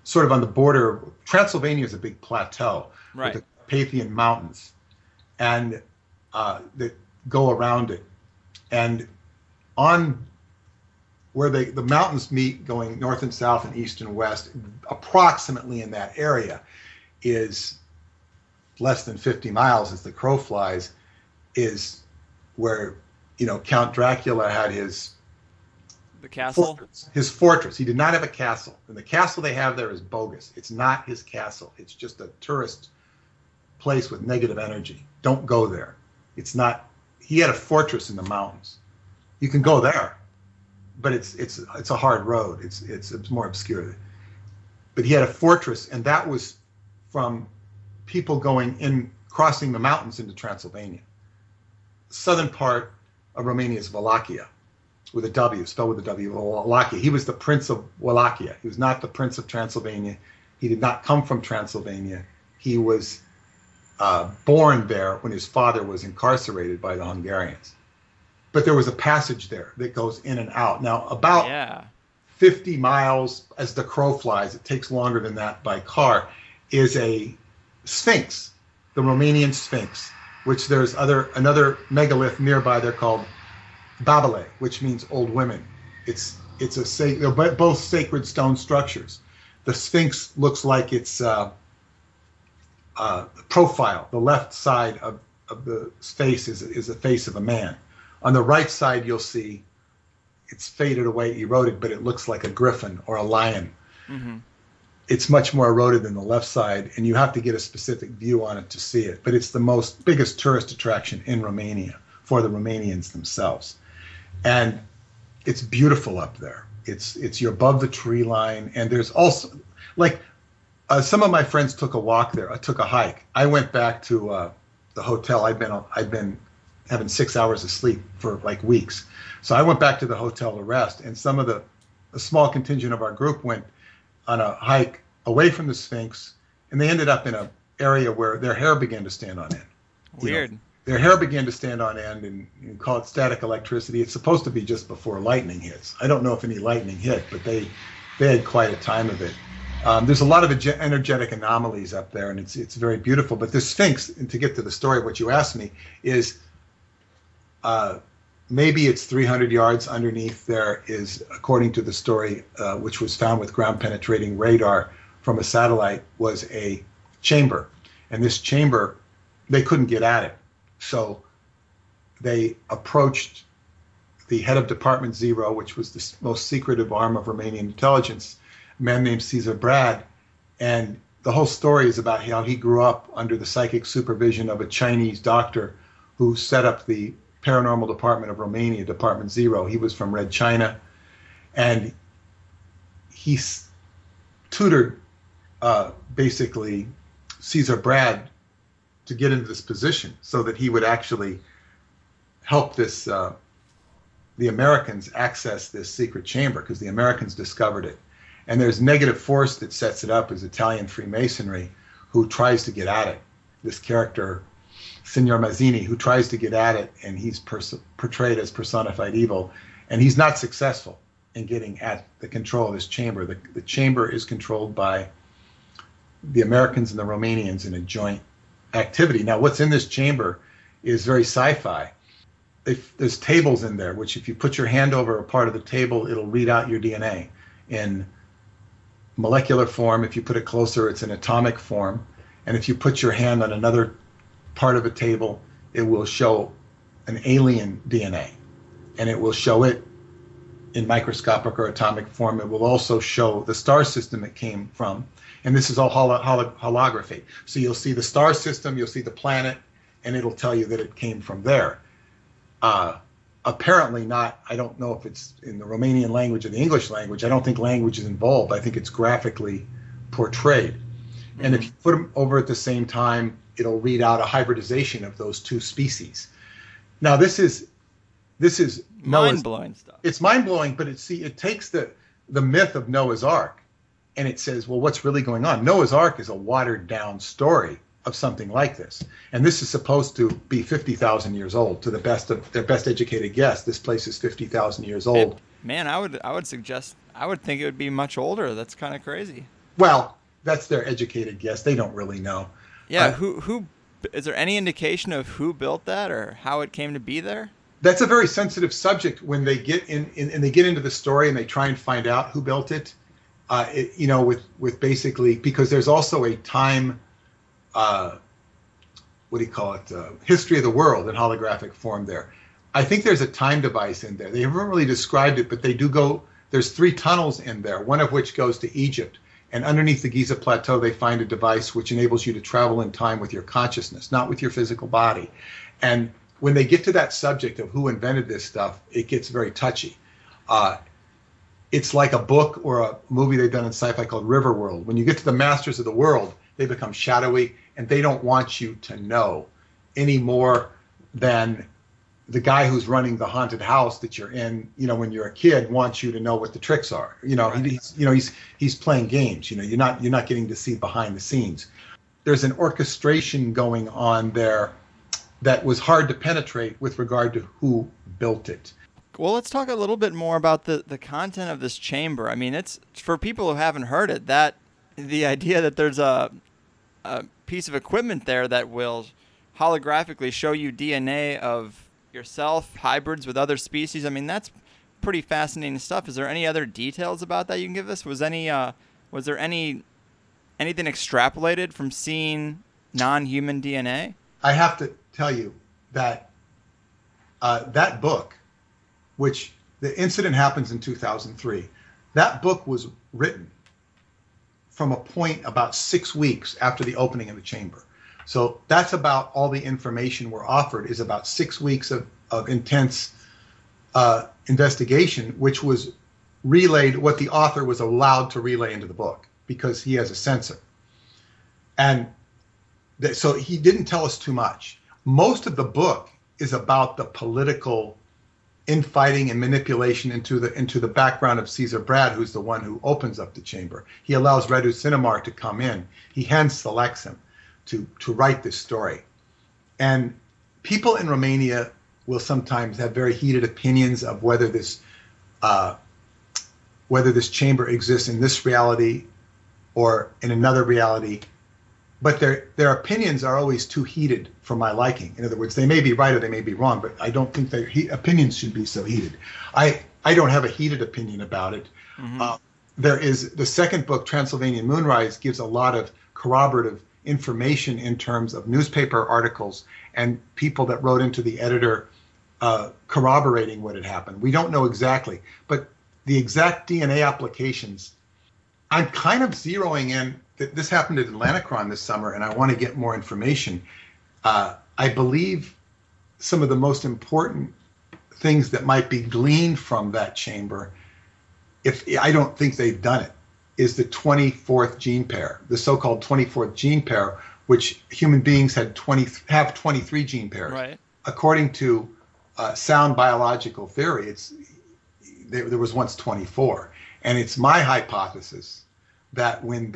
sort of on the border. Transylvania is a big plateau right. with the Carpathian Mountains, and that go around it. And on where the mountains meet, going north and south and east and west, approximately in that area, is less than 50 miles as the crow flies, is where, you know, Count Dracula had the castle? His fortress. He did not have a castle. And the castle they have there is bogus. It's not his castle. It's just a tourist place with negative energy. Don't go there. It's not. He had a fortress in the mountains. You can go there, but it's a hard road. It's more obscure. But he had a fortress, and that was from people going in, crossing the mountains into Transylvania. The southern part of Romania is Wallachia, with a W, spelled with a W, Wallachia. He was the Prince of Wallachia. He was not the Prince of Transylvania. He did not come from Transylvania. He was born there when his father was incarcerated by the Hungarians. But there was a passage there that goes in and out. Now, about 50 miles as the crow flies, it takes longer than that by car, is a Sphinx, the Romanian Sphinx, which there's another megalith nearby. They're called Babele, which means old women. They're both sacred stone structures. The Sphinx looks like it's profile. The left side of the face is the face of a man. On the right side, you'll see it's faded away, eroded, but it looks like a griffin or a lion. Mm-hmm. It's much more eroded than the left side, and you have to get a specific view on it to see it. But it's the biggest tourist attraction in Romania for the Romanians themselves. And it's beautiful up there. You're above the tree line, and there's also, like, some of my friends took a walk there. I took a hike. I went back to the hotel. I'd been having 6 hours of sleep for like weeks. So I went back to the hotel to rest, and a small contingent of our group went on a hike away from the Sphinx, and they ended up in an area where their hair began to stand on end. Weird. You know, their hair began to stand on end, and you call it static electricity. It's supposed to be just before lightning hits. I don't know if any lightning hit, but they had quite a time of it. There's a lot of energetic anomalies up there, and it's very beautiful. But the Sphinx, and to get to the story, what you asked me, is maybe it's 300 yards underneath there is, according to the story, which was found with ground-penetrating radar from a satellite, was a chamber. And this chamber, they couldn't get at it. So they approached the head of Department Zero, which was the most secretive arm of Romanian intelligence, a man named Cezar Brad. And the whole story is about how he grew up under the psychic supervision of a Chinese doctor who set up the paranormal department of Romania, Department Zero. He was from Red China, and he tutored basically Cezar Brad to get into this position so that he would actually help the Americans access this secret chamber, because the Americans discovered it. And there's negative force that sets it up, as Italian Freemasonry, who tries to get at it. This character, Signor Mazzini, who tries to get at it, and he's portrayed as personified evil, and he's not successful in getting at the control of this chamber. The chamber is controlled by the Americans and the Romanians in a joint activity. Now, what's in this chamber is very sci-fi. There's tables in there, which if you put your hand over a part of the table, it'll read out your DNA in molecular form. If you put it closer, it's in atomic form. And if you put your hand on another part of a table, it will show an alien DNA, and it will show it in microscopic or atomic form. It will also show the star system it came from, and this is all holography. So you'll see the star system, you'll see the planet, and it'll tell you that it came from there. Apparently not, I don't know if it's in the Romanian language or the English language. I don't think language is involved. I think it's graphically portrayed. Mm-hmm. And if you put them over at the same time, it'll read out a hybridization of those two species. Now, this is mind-blowing stuff. It's mind-blowing, but it takes the myth of Noah's Ark, and it says, well, what's really going on? Noah's Ark is a watered-down story of something like this, and this is supposed to be 50,000 years old. To the best of their best educated guess, this place is 50,000 years old. Man, I would think it would be much older. That's kind of crazy. Well, that's their educated guess. They don't really know. Yeah, who is there any indication of who built that or how it came to be there? That's a very sensitive subject when they get and they get into the story and they try and find out who built it. With basically, because there's also a time, history of the world in holographic form there. I think there's a time device in there. They haven't really described it, but they do go, there's 3 tunnels in there, one of which goes to Egypt. And underneath the Giza Plateau, they find a device which enables you to travel in time with your consciousness, not with your physical body. And when they get to that subject of who invented this stuff, it gets very touchy. It's like a book or a movie they've done in sci-fi called Riverworld. When you get to the masters of the world, they become shadowy, and they don't want you to know any more than the guy who's running the haunted house that you're in, when you're a kid, wants you to know what the tricks are. Right. He's playing games. You're not getting to see behind the scenes. There's an orchestration going on there that was hard to penetrate with regard to who built it. Well, let's talk a little bit more about the content of this chamber. I mean, it's for people who haven't heard it, that the idea that there's a piece of equipment there that will holographically show you DNA of yourself, hybrids with other species. I mean, that's pretty fascinating stuff. Is there any other details about that you can give us? Was there anything extrapolated from seeing non-human DNA? I have to tell you that that book, which the incident happens in 2003, that book was written from a point about 6 weeks after the opening of the chamber. So that's about all the information we're offered is about 6 weeks of intense investigation, which was relayed, what the author was allowed to relay into the book because he has a censor. And so he didn't tell us too much. Most of the book is about the political infighting and manipulation into the background of Caesar Brad, who's the one who opens up the chamber. He allows Radu Cinnabar to come in. He hand selects him to write this story. And people in Romania will sometimes have very heated opinions of whether this chamber exists in this reality or in another reality. But their opinions are always too heated for my liking. In other words, they may be right or they may be wrong, but I don't think their opinions should be so heated. I don't have a heated opinion about it. Mm-hmm. There is the second book, Transylvanian Moonrise, gives a lot of corroborative information in terms of newspaper articles and people that wrote into the editor corroborating what had happened. We don't know exactly, but the exact DNA applications, I'm kind of zeroing in. This happened at Atlanticron this summer, and I want to get more information. I believe some of the most important things that might be gleaned from that chamber, if I don't think they've done it, is the 24th gene pair, the so-called 24th gene pair, which human beings have 23 gene pairs. Right. According to sound biological theory, there was once 24, and it's my hypothesis that when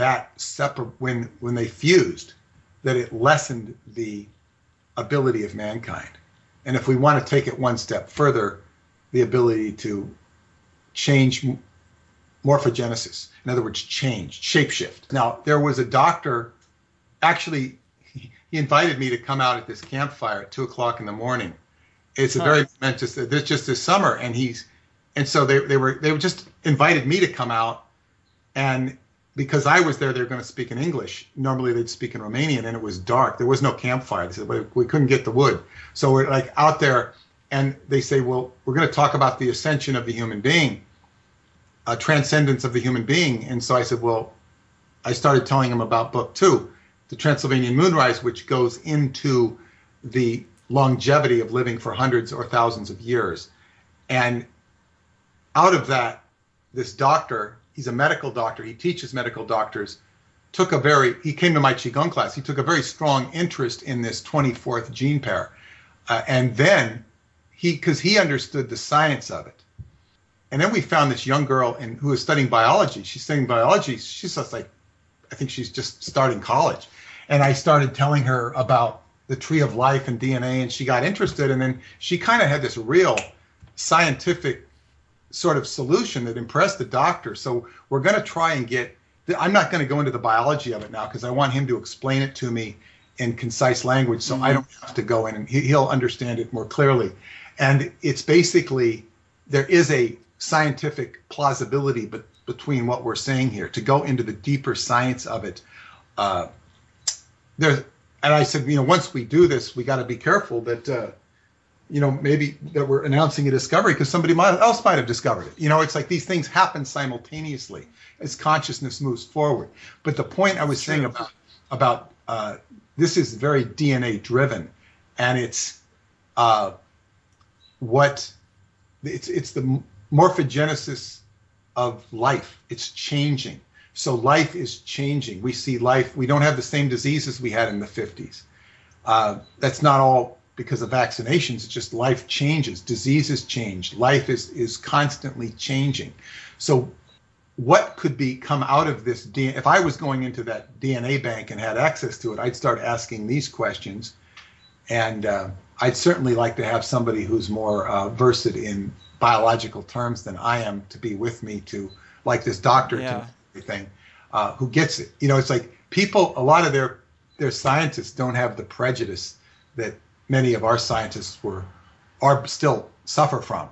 they fused, that it lessened the ability of mankind. And if we want to take it one step further, the ability to change morphogenesis. In other words, change, shapeshift. Now, there was a doctor, actually, he invited me to come out at this campfire at 2:00 in the morning. It's a very momentous, just this summer, and so they just invited me to come out, and because I was there, they were going to speak in English. Normally they'd speak in Romanian, and it was dark. There was no campfire. They said, we couldn't get the wood. So we're like out there, and they say, well, we're going to talk about the ascension of the human being, transcendence of the human being. And so I said, well, I started telling them about book 2, the Transylvanian Moonrise, which goes into the longevity of living for hundreds or thousands of years. And out of that, this doctor, he's a medical doctor, he teaches medical doctors, he came to my Qigong class, he took a very strong interest in this 24th gene pair. And then, because he understood the science of it. And then we found this young girl who was studying biology. She's studying biology, she's just like, I think she's just starting college. And I started telling her about the tree of life and DNA, and she got interested, and then she kind of had this real scientific sort of solution that impressed the doctor. So we're going to try and get I'm not going to go into the biology of it now because I want him to explain it to me in concise language, so I don't have to go in, and he'll understand it more clearly. And it's basically, there is a scientific plausibility between what we're saying here. To go into the deeper science of it, and I said, once we do this, we got to be careful that, maybe that we're announcing a discovery because somebody else might have discovered it. It's like these things happen simultaneously as consciousness moves forward. But the point I was saying about this is very DNA driven, and it's the morphogenesis of life. It's changing. So life is changing. We see life. We don't have the same diseases we had in the 50s. That's not all because of vaccinations. It's just life changes. Diseases change. Life is constantly changing. So what could come out of this DNA? If I was going into that DNA bank and had access to it, I'd start asking these questions. And I'd certainly like to have somebody who's more versed in biological terms than I am to be with me to, like this doctor, to everything, who gets it. It's like a lot of their scientists don't have the prejudice that many of our scientists still suffer from.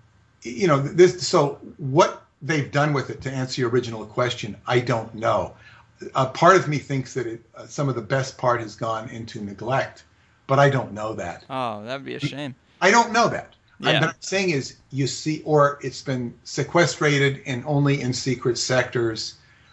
So what they've done with it, to answer your original question, I don't know. A part of me thinks that some of the best part has gone into neglect, but I don't know that. Oh, that'd be a shame. I don't know that. Yeah. What I'm saying is, you see, or it's been sequestrated and only in secret sectors.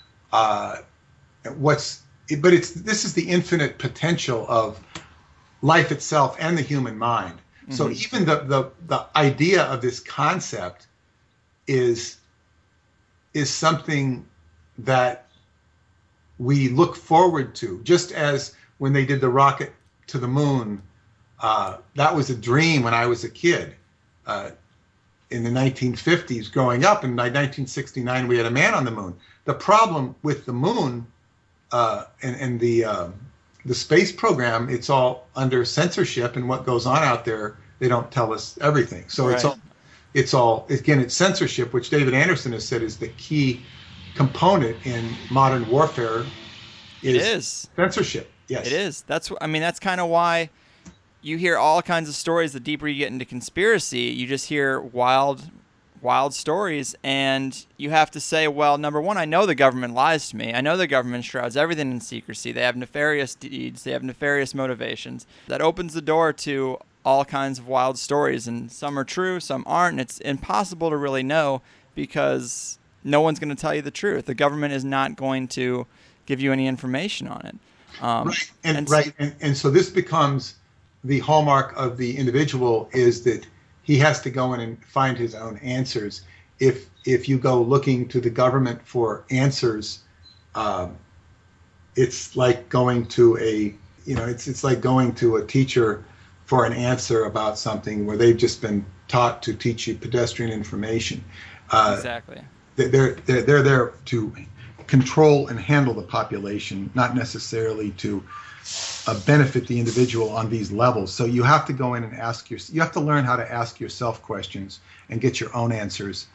This is the infinite potential of life itself and the human mind. Mm-hmm. So even the idea of this concept is something that we look forward to, just as when they did the rocket to the moon. That was a dream when I was a kid in the 1950s growing up. In 1969, we had a man on the moon. The problem with the moon and the space program, it's all under censorship, and what goes on out there, they don't tell us everything. So right. It's all again, it's censorship, which David Anderson has said is the key component in modern warfare. It is censorship. Yes, it is. That's kind of why you hear all kinds of stories. The deeper you get into conspiracy, you just hear wild stories, and you have to say, well, number one, I know the government lies to me. I know the government shrouds everything in secrecy. They have nefarious deeds. They have nefarious motivations. That opens the door to all kinds of wild stories, and some are true, some aren't, and it's impossible to really know because no one's going to tell you the truth. The government is not going to give you any information on it. And so this becomes the hallmark of the individual, is that he has to go in and find his own answers. If you go looking to the government for answers, it's like going to it's like going to a teacher for an answer about something where they've just been taught to teach you pedestrian information. Exactly. They're there to control and handle the population, not necessarily to benefit the individual on these levels. So you have to go in and you have to learn how to ask yourself questions and get your own answers,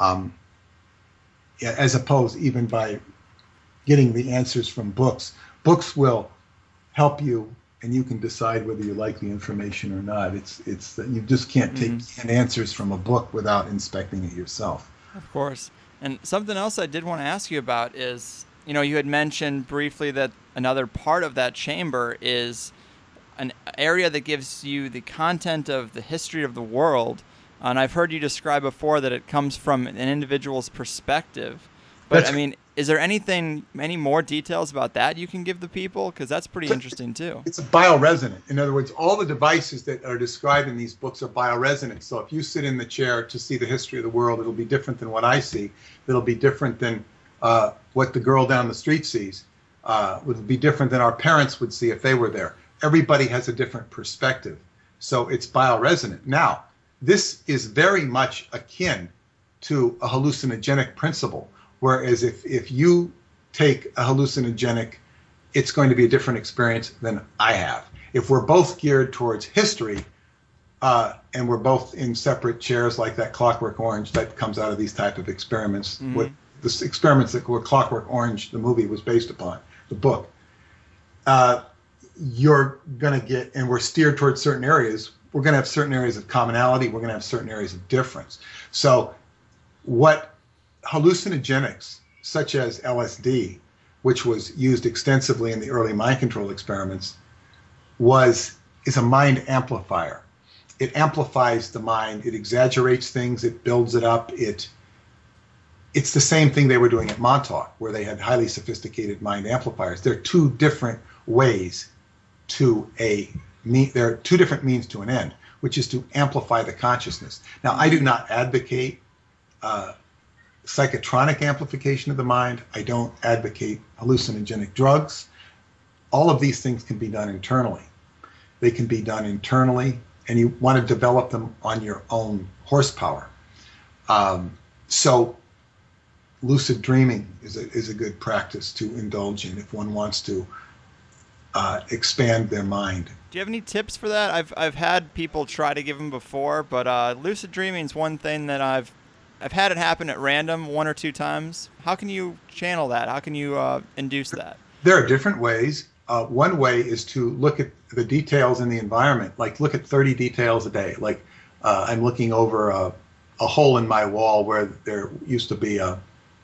as opposed even by getting the answers from books. Books will help you, and you can decide whether you like the information or not. It's you just can't take answers from a book without inspecting it yourself. Of course. And something else I did want to ask you about is, you had mentioned briefly that another part of that chamber is an area that gives you the content of the history of the world. And I've heard you describe before that it comes from an individual's perspective. But is there any more details about that you can give the people? Because that's pretty interesting too. It's a bioresonant. In other words, all the devices that are described in these books are bioresonant. So if you sit in the chair to see the history of the world, it'll be different than what I see. It'll be different than what the girl down the street sees. Would be different than our parents would see if they were there. Everybody has a different perspective. So it's bioresonant. Now, this is very much akin to a hallucinogenic principle. Whereas if you take a hallucinogenic, it's going to be a different experience than I have. If we're both geared towards history, and we're both in separate chairs like that Clockwork Orange that comes out of these type of experiments, the experiments that were Clockwork Orange, the movie was based upon, the book, you're going to get, and we're steered towards certain areas. We're going to have certain areas of commonality. We're going to have certain areas of difference. So what hallucinogenics, such as LSD, which was used extensively in the early mind control experiments, is a mind amplifier. It amplifies the mind. It exaggerates things. It builds it up. It's the same thing they were doing at Montauk, where they had highly sophisticated mind amplifiers. There are two different ways there are two different means to an end, which is to amplify the consciousness. Now, I do not advocate psychotronic amplification of the mind. I don't advocate hallucinogenic drugs. All of these things can be done internally. They can be done internally, and you want to develop them on your own horsepower. So lucid dreaming is a good practice to indulge in if one wants to expand their mind. Do you have any tips for that? I've had people try to give them before, but lucid dreaming is one thing that I've had it happen at random 1 or 2 times. How can you channel that? How can you induce that? There are different ways. One way is to look at the details in the environment, like look at 30 details a day. Like I'm looking over a hole in my wall where there used to be a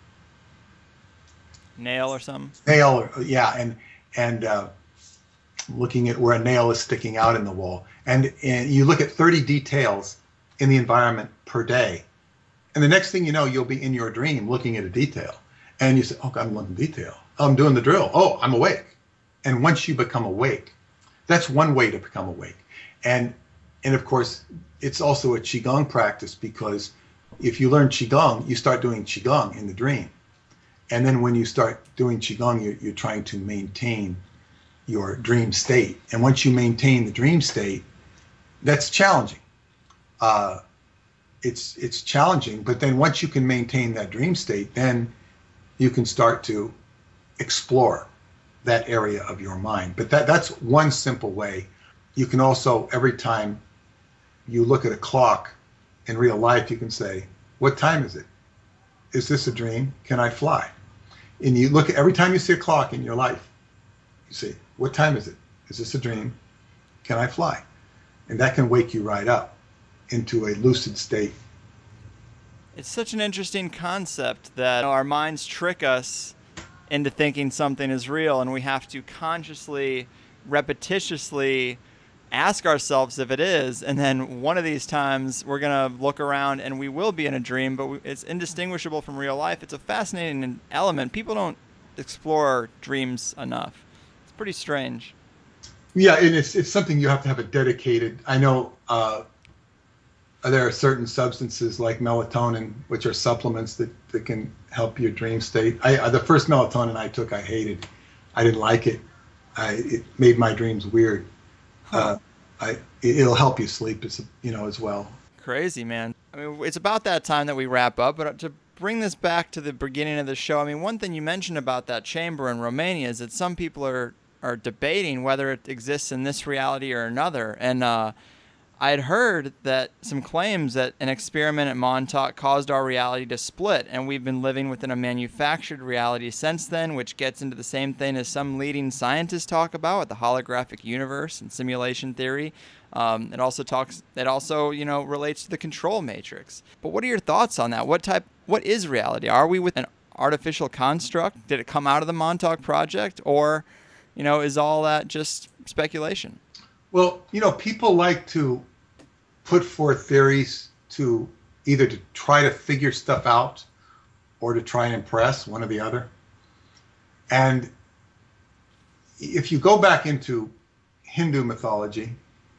nail or something. And looking at where a nail is sticking out in the wall. And you look at 30 details in the environment per day. And the next thing you know, you'll be in your dream looking at a detail. And you say, oh, I'm looking at detail. Oh, I'm doing the drill. Oh, I'm awake. And once you become awake, that's one way to become awake. And of course, it's also a Qigong practice, because if you learn Qigong, you start doing Qigong in the dream. And then when you start doing Qigong, you're trying to maintain your dream state. And once you maintain the dream state, that's challenging. It's challenging, but then once you can maintain that dream state, then you can start to explore that area of your mind. But that's one simple way. You can also, every time you look at a clock in real life, you can say, what time is it? Is this a dream? Can I fly? And you look at, every time you see a clock in your life, you say, what time is it? Is this a dream? Can I fly? And that can wake you right up into a lucid state. It's such an interesting concept that our minds trick us into thinking something is real, and we have to consciously, repetitiously ask ourselves if it is, and then one of these times we're going to look around and we will be in a dream, but it's indistinguishable from real life. It's a fascinating element. People don't explore dreams enough. It's pretty strange. Yeah, and it's something you have to have a dedicated, I know there are certain substances like melatonin, which are supplements that can help your dream state. The first melatonin I took, I hated. I didn't like it. It made my dreams weird. Huh. It'll help you sleep, as well. Crazy, man. I mean, it's about that time that we wrap up, but to bring this back to the beginning of the show, I mean, one thing you mentioned about that chamber in Romania is that some people are debating whether it exists in this reality or another. And I had heard that some claims that an experiment at Montauk caused our reality to split, and we've been living within a manufactured reality since then, which gets into the same thing as some leading scientists talk about with the holographic universe and simulation theory. It also relates to the control matrix. But what are your thoughts on that? What is reality? Are we with an artificial construct? Did it come out of the Montauk Project, or is all that just speculation? Well, people like to put forth theories to either to try to figure stuff out or to try and impress, one or the other. And if you go back into Hindu mythology,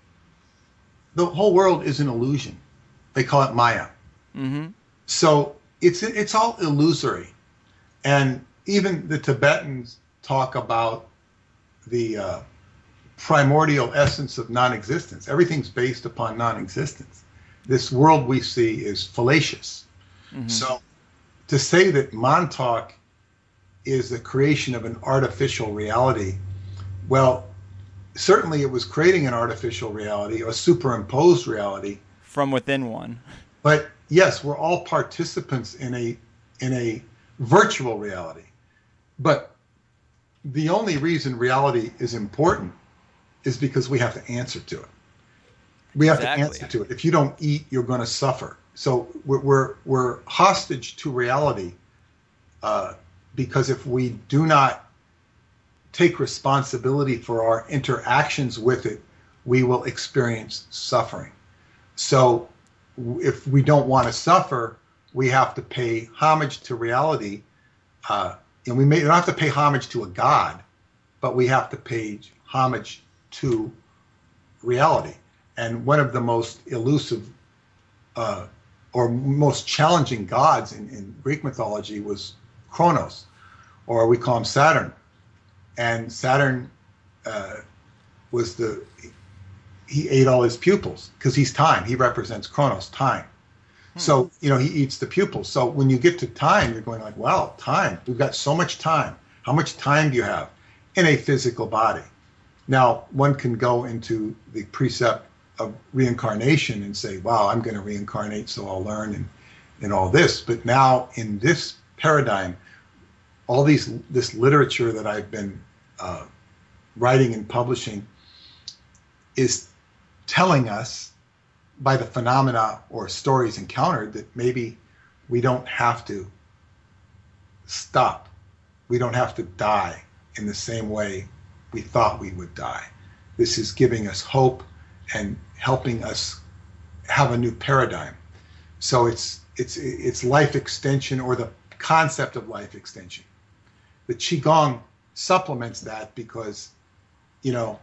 the whole world is an illusion. They call it Maya. Mm-hmm. So it's all illusory. And even the Tibetans talk about the primordial essence of non-existence. Everything's based upon non-existence. This world we see is fallacious. Mm-hmm. So to say that Montauk is the creation of an artificial reality, well, certainly it was creating an artificial reality, a superimposed reality. From within one. But yes, we're all participants in a virtual reality. But the only reason reality is important is because we have to answer to it. We have to answer to it. If you don't eat, you're going to suffer. So we're hostage to reality because if we do not take responsibility for our interactions with it, we will experience suffering. So if we don't want to suffer, we have to pay homage to reality. And we don't have to pay homage to a god, but we have to pay homage to reality. And one of the most elusive or most challenging gods in Greek mythology was Kronos, or we call him Saturn. And Saturn he ate all his pupils because he's time. He represents Kronos, time. So, he eats the pupils. So when you get to time, you're going like, wow, time. We've got so much time. How much time do you have in a physical body? Now, one can go into the precept of reincarnation and say, wow, I'm going to reincarnate, so I'll learn and all this. But now in this paradigm, all this literature that I've been writing and publishing is telling us by the phenomena or stories encountered that maybe we don't have to stop. We don't have to die in the same way we thought we would die. This is giving us hope and helping us have a new paradigm. So it's life extension, or the concept of life extension. The Qigong supplements that because, your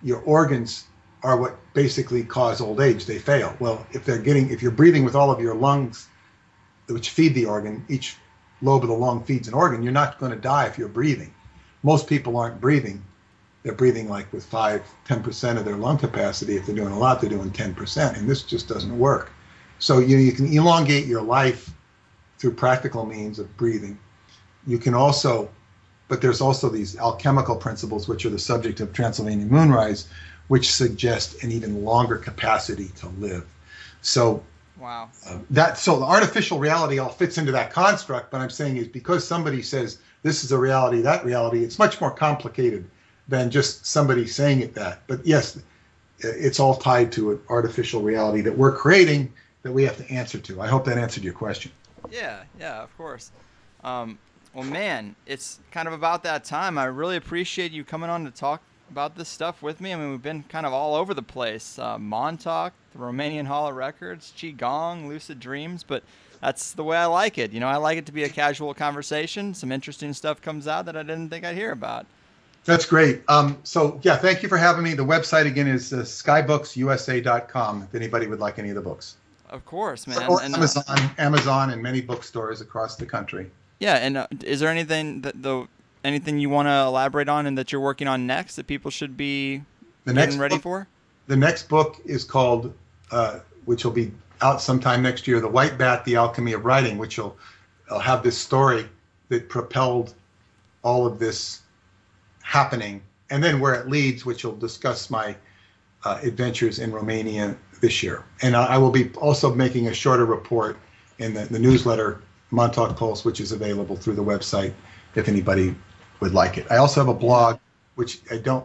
organs are what basically cause old age. They fail. Well, if you're breathing with all of your lungs, which feed the organ, each lobe of the lung feeds an organ, you're not going to die if you're breathing. Most people aren't breathing. They're breathing like with 5-10% of their lung capacity. If they're doing a lot, they're doing 10%, and this just doesn't work. So you can elongate your life through practical means of breathing. You can also, but there's also these alchemical principles, which are the subject of Transylvanian Moonrise, which suggest an even longer capacity to live. So wow. So the artificial reality all fits into that construct, but I'm saying is because somebody says this is a reality, that reality, it's much more complicated than just somebody saying it that. But yes, it's all tied to an artificial reality that we're creating that we have to answer to. I hope that answered your question. Yeah, of course. Well, man, it's kind of about that time. I really appreciate you coming on to talk about this stuff with me. I mean, we've been kind of all over the place. Montauk, the Romanian Hall of Records, Qigong, Lucid Dreams, but that's the way I like it. I like it to be a casual conversation. Some interesting stuff comes out that I didn't think I'd hear about. That's great. So, yeah, thank you for having me. The website, again, is skybooks.usa.com if anybody would like any of the books. Of course, man. Or Amazon and many bookstores across the country. Yeah, and is there anything anything you want to elaborate on and that you're working on next that people should be getting ready for? The next book is called, which will be out sometime next year, The White Bat, The Alchemy of Writing, which will have this story that propelled all of this happening, and then where it leads, which will discuss my adventures in Romania this year. And I will be also making a shorter report in the newsletter, Montauk Pulse, which is available through the website if anybody would like it. I also have a blog, which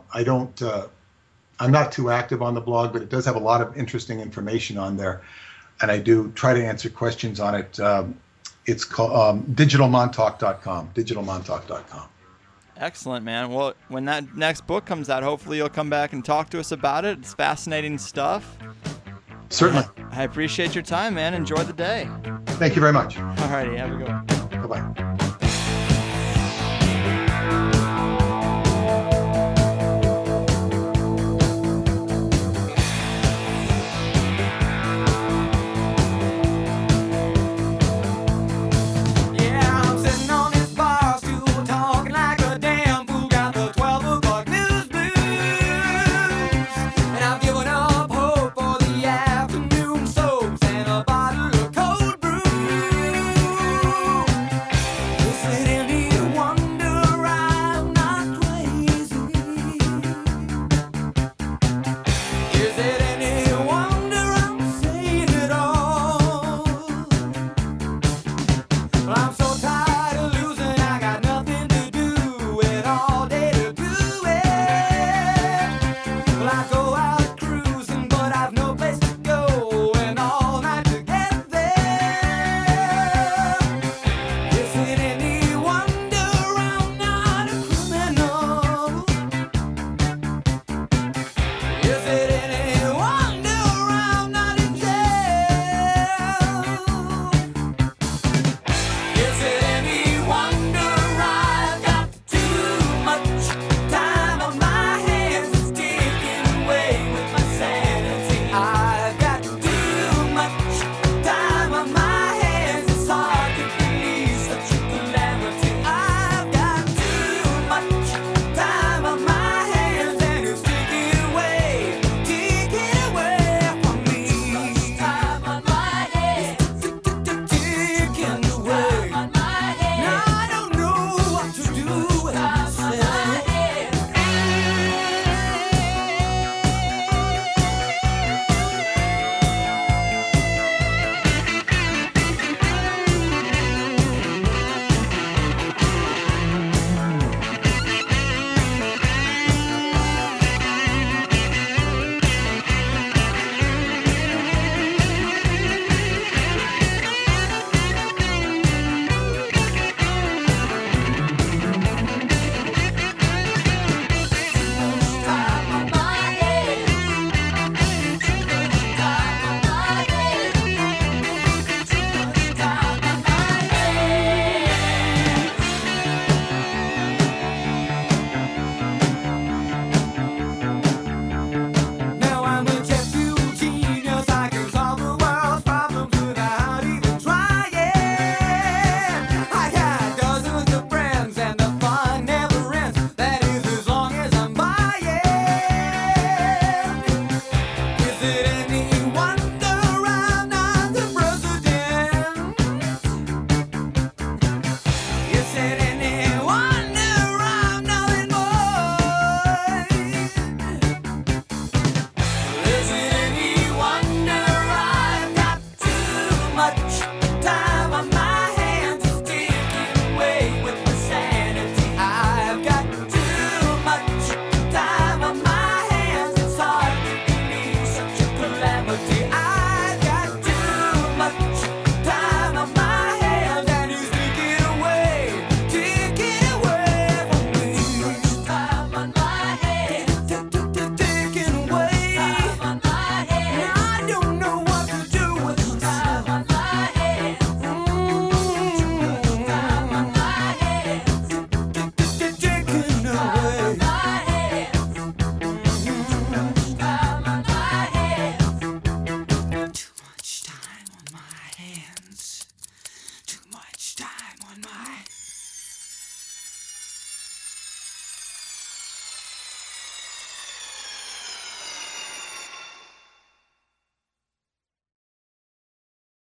I'm not too active on the blog, but it does have a lot of interesting information on there. And I do try to answer questions on it. It's called digitalmontauk.com, digitalmontauk.com. Excellent, man. Well, when that next book comes out, hopefully you'll come back and talk to us about it. It's fascinating stuff. Certainly. I appreciate your time, man. Enjoy the day. Thank you very much. All righty. Have a good one. Bye-bye.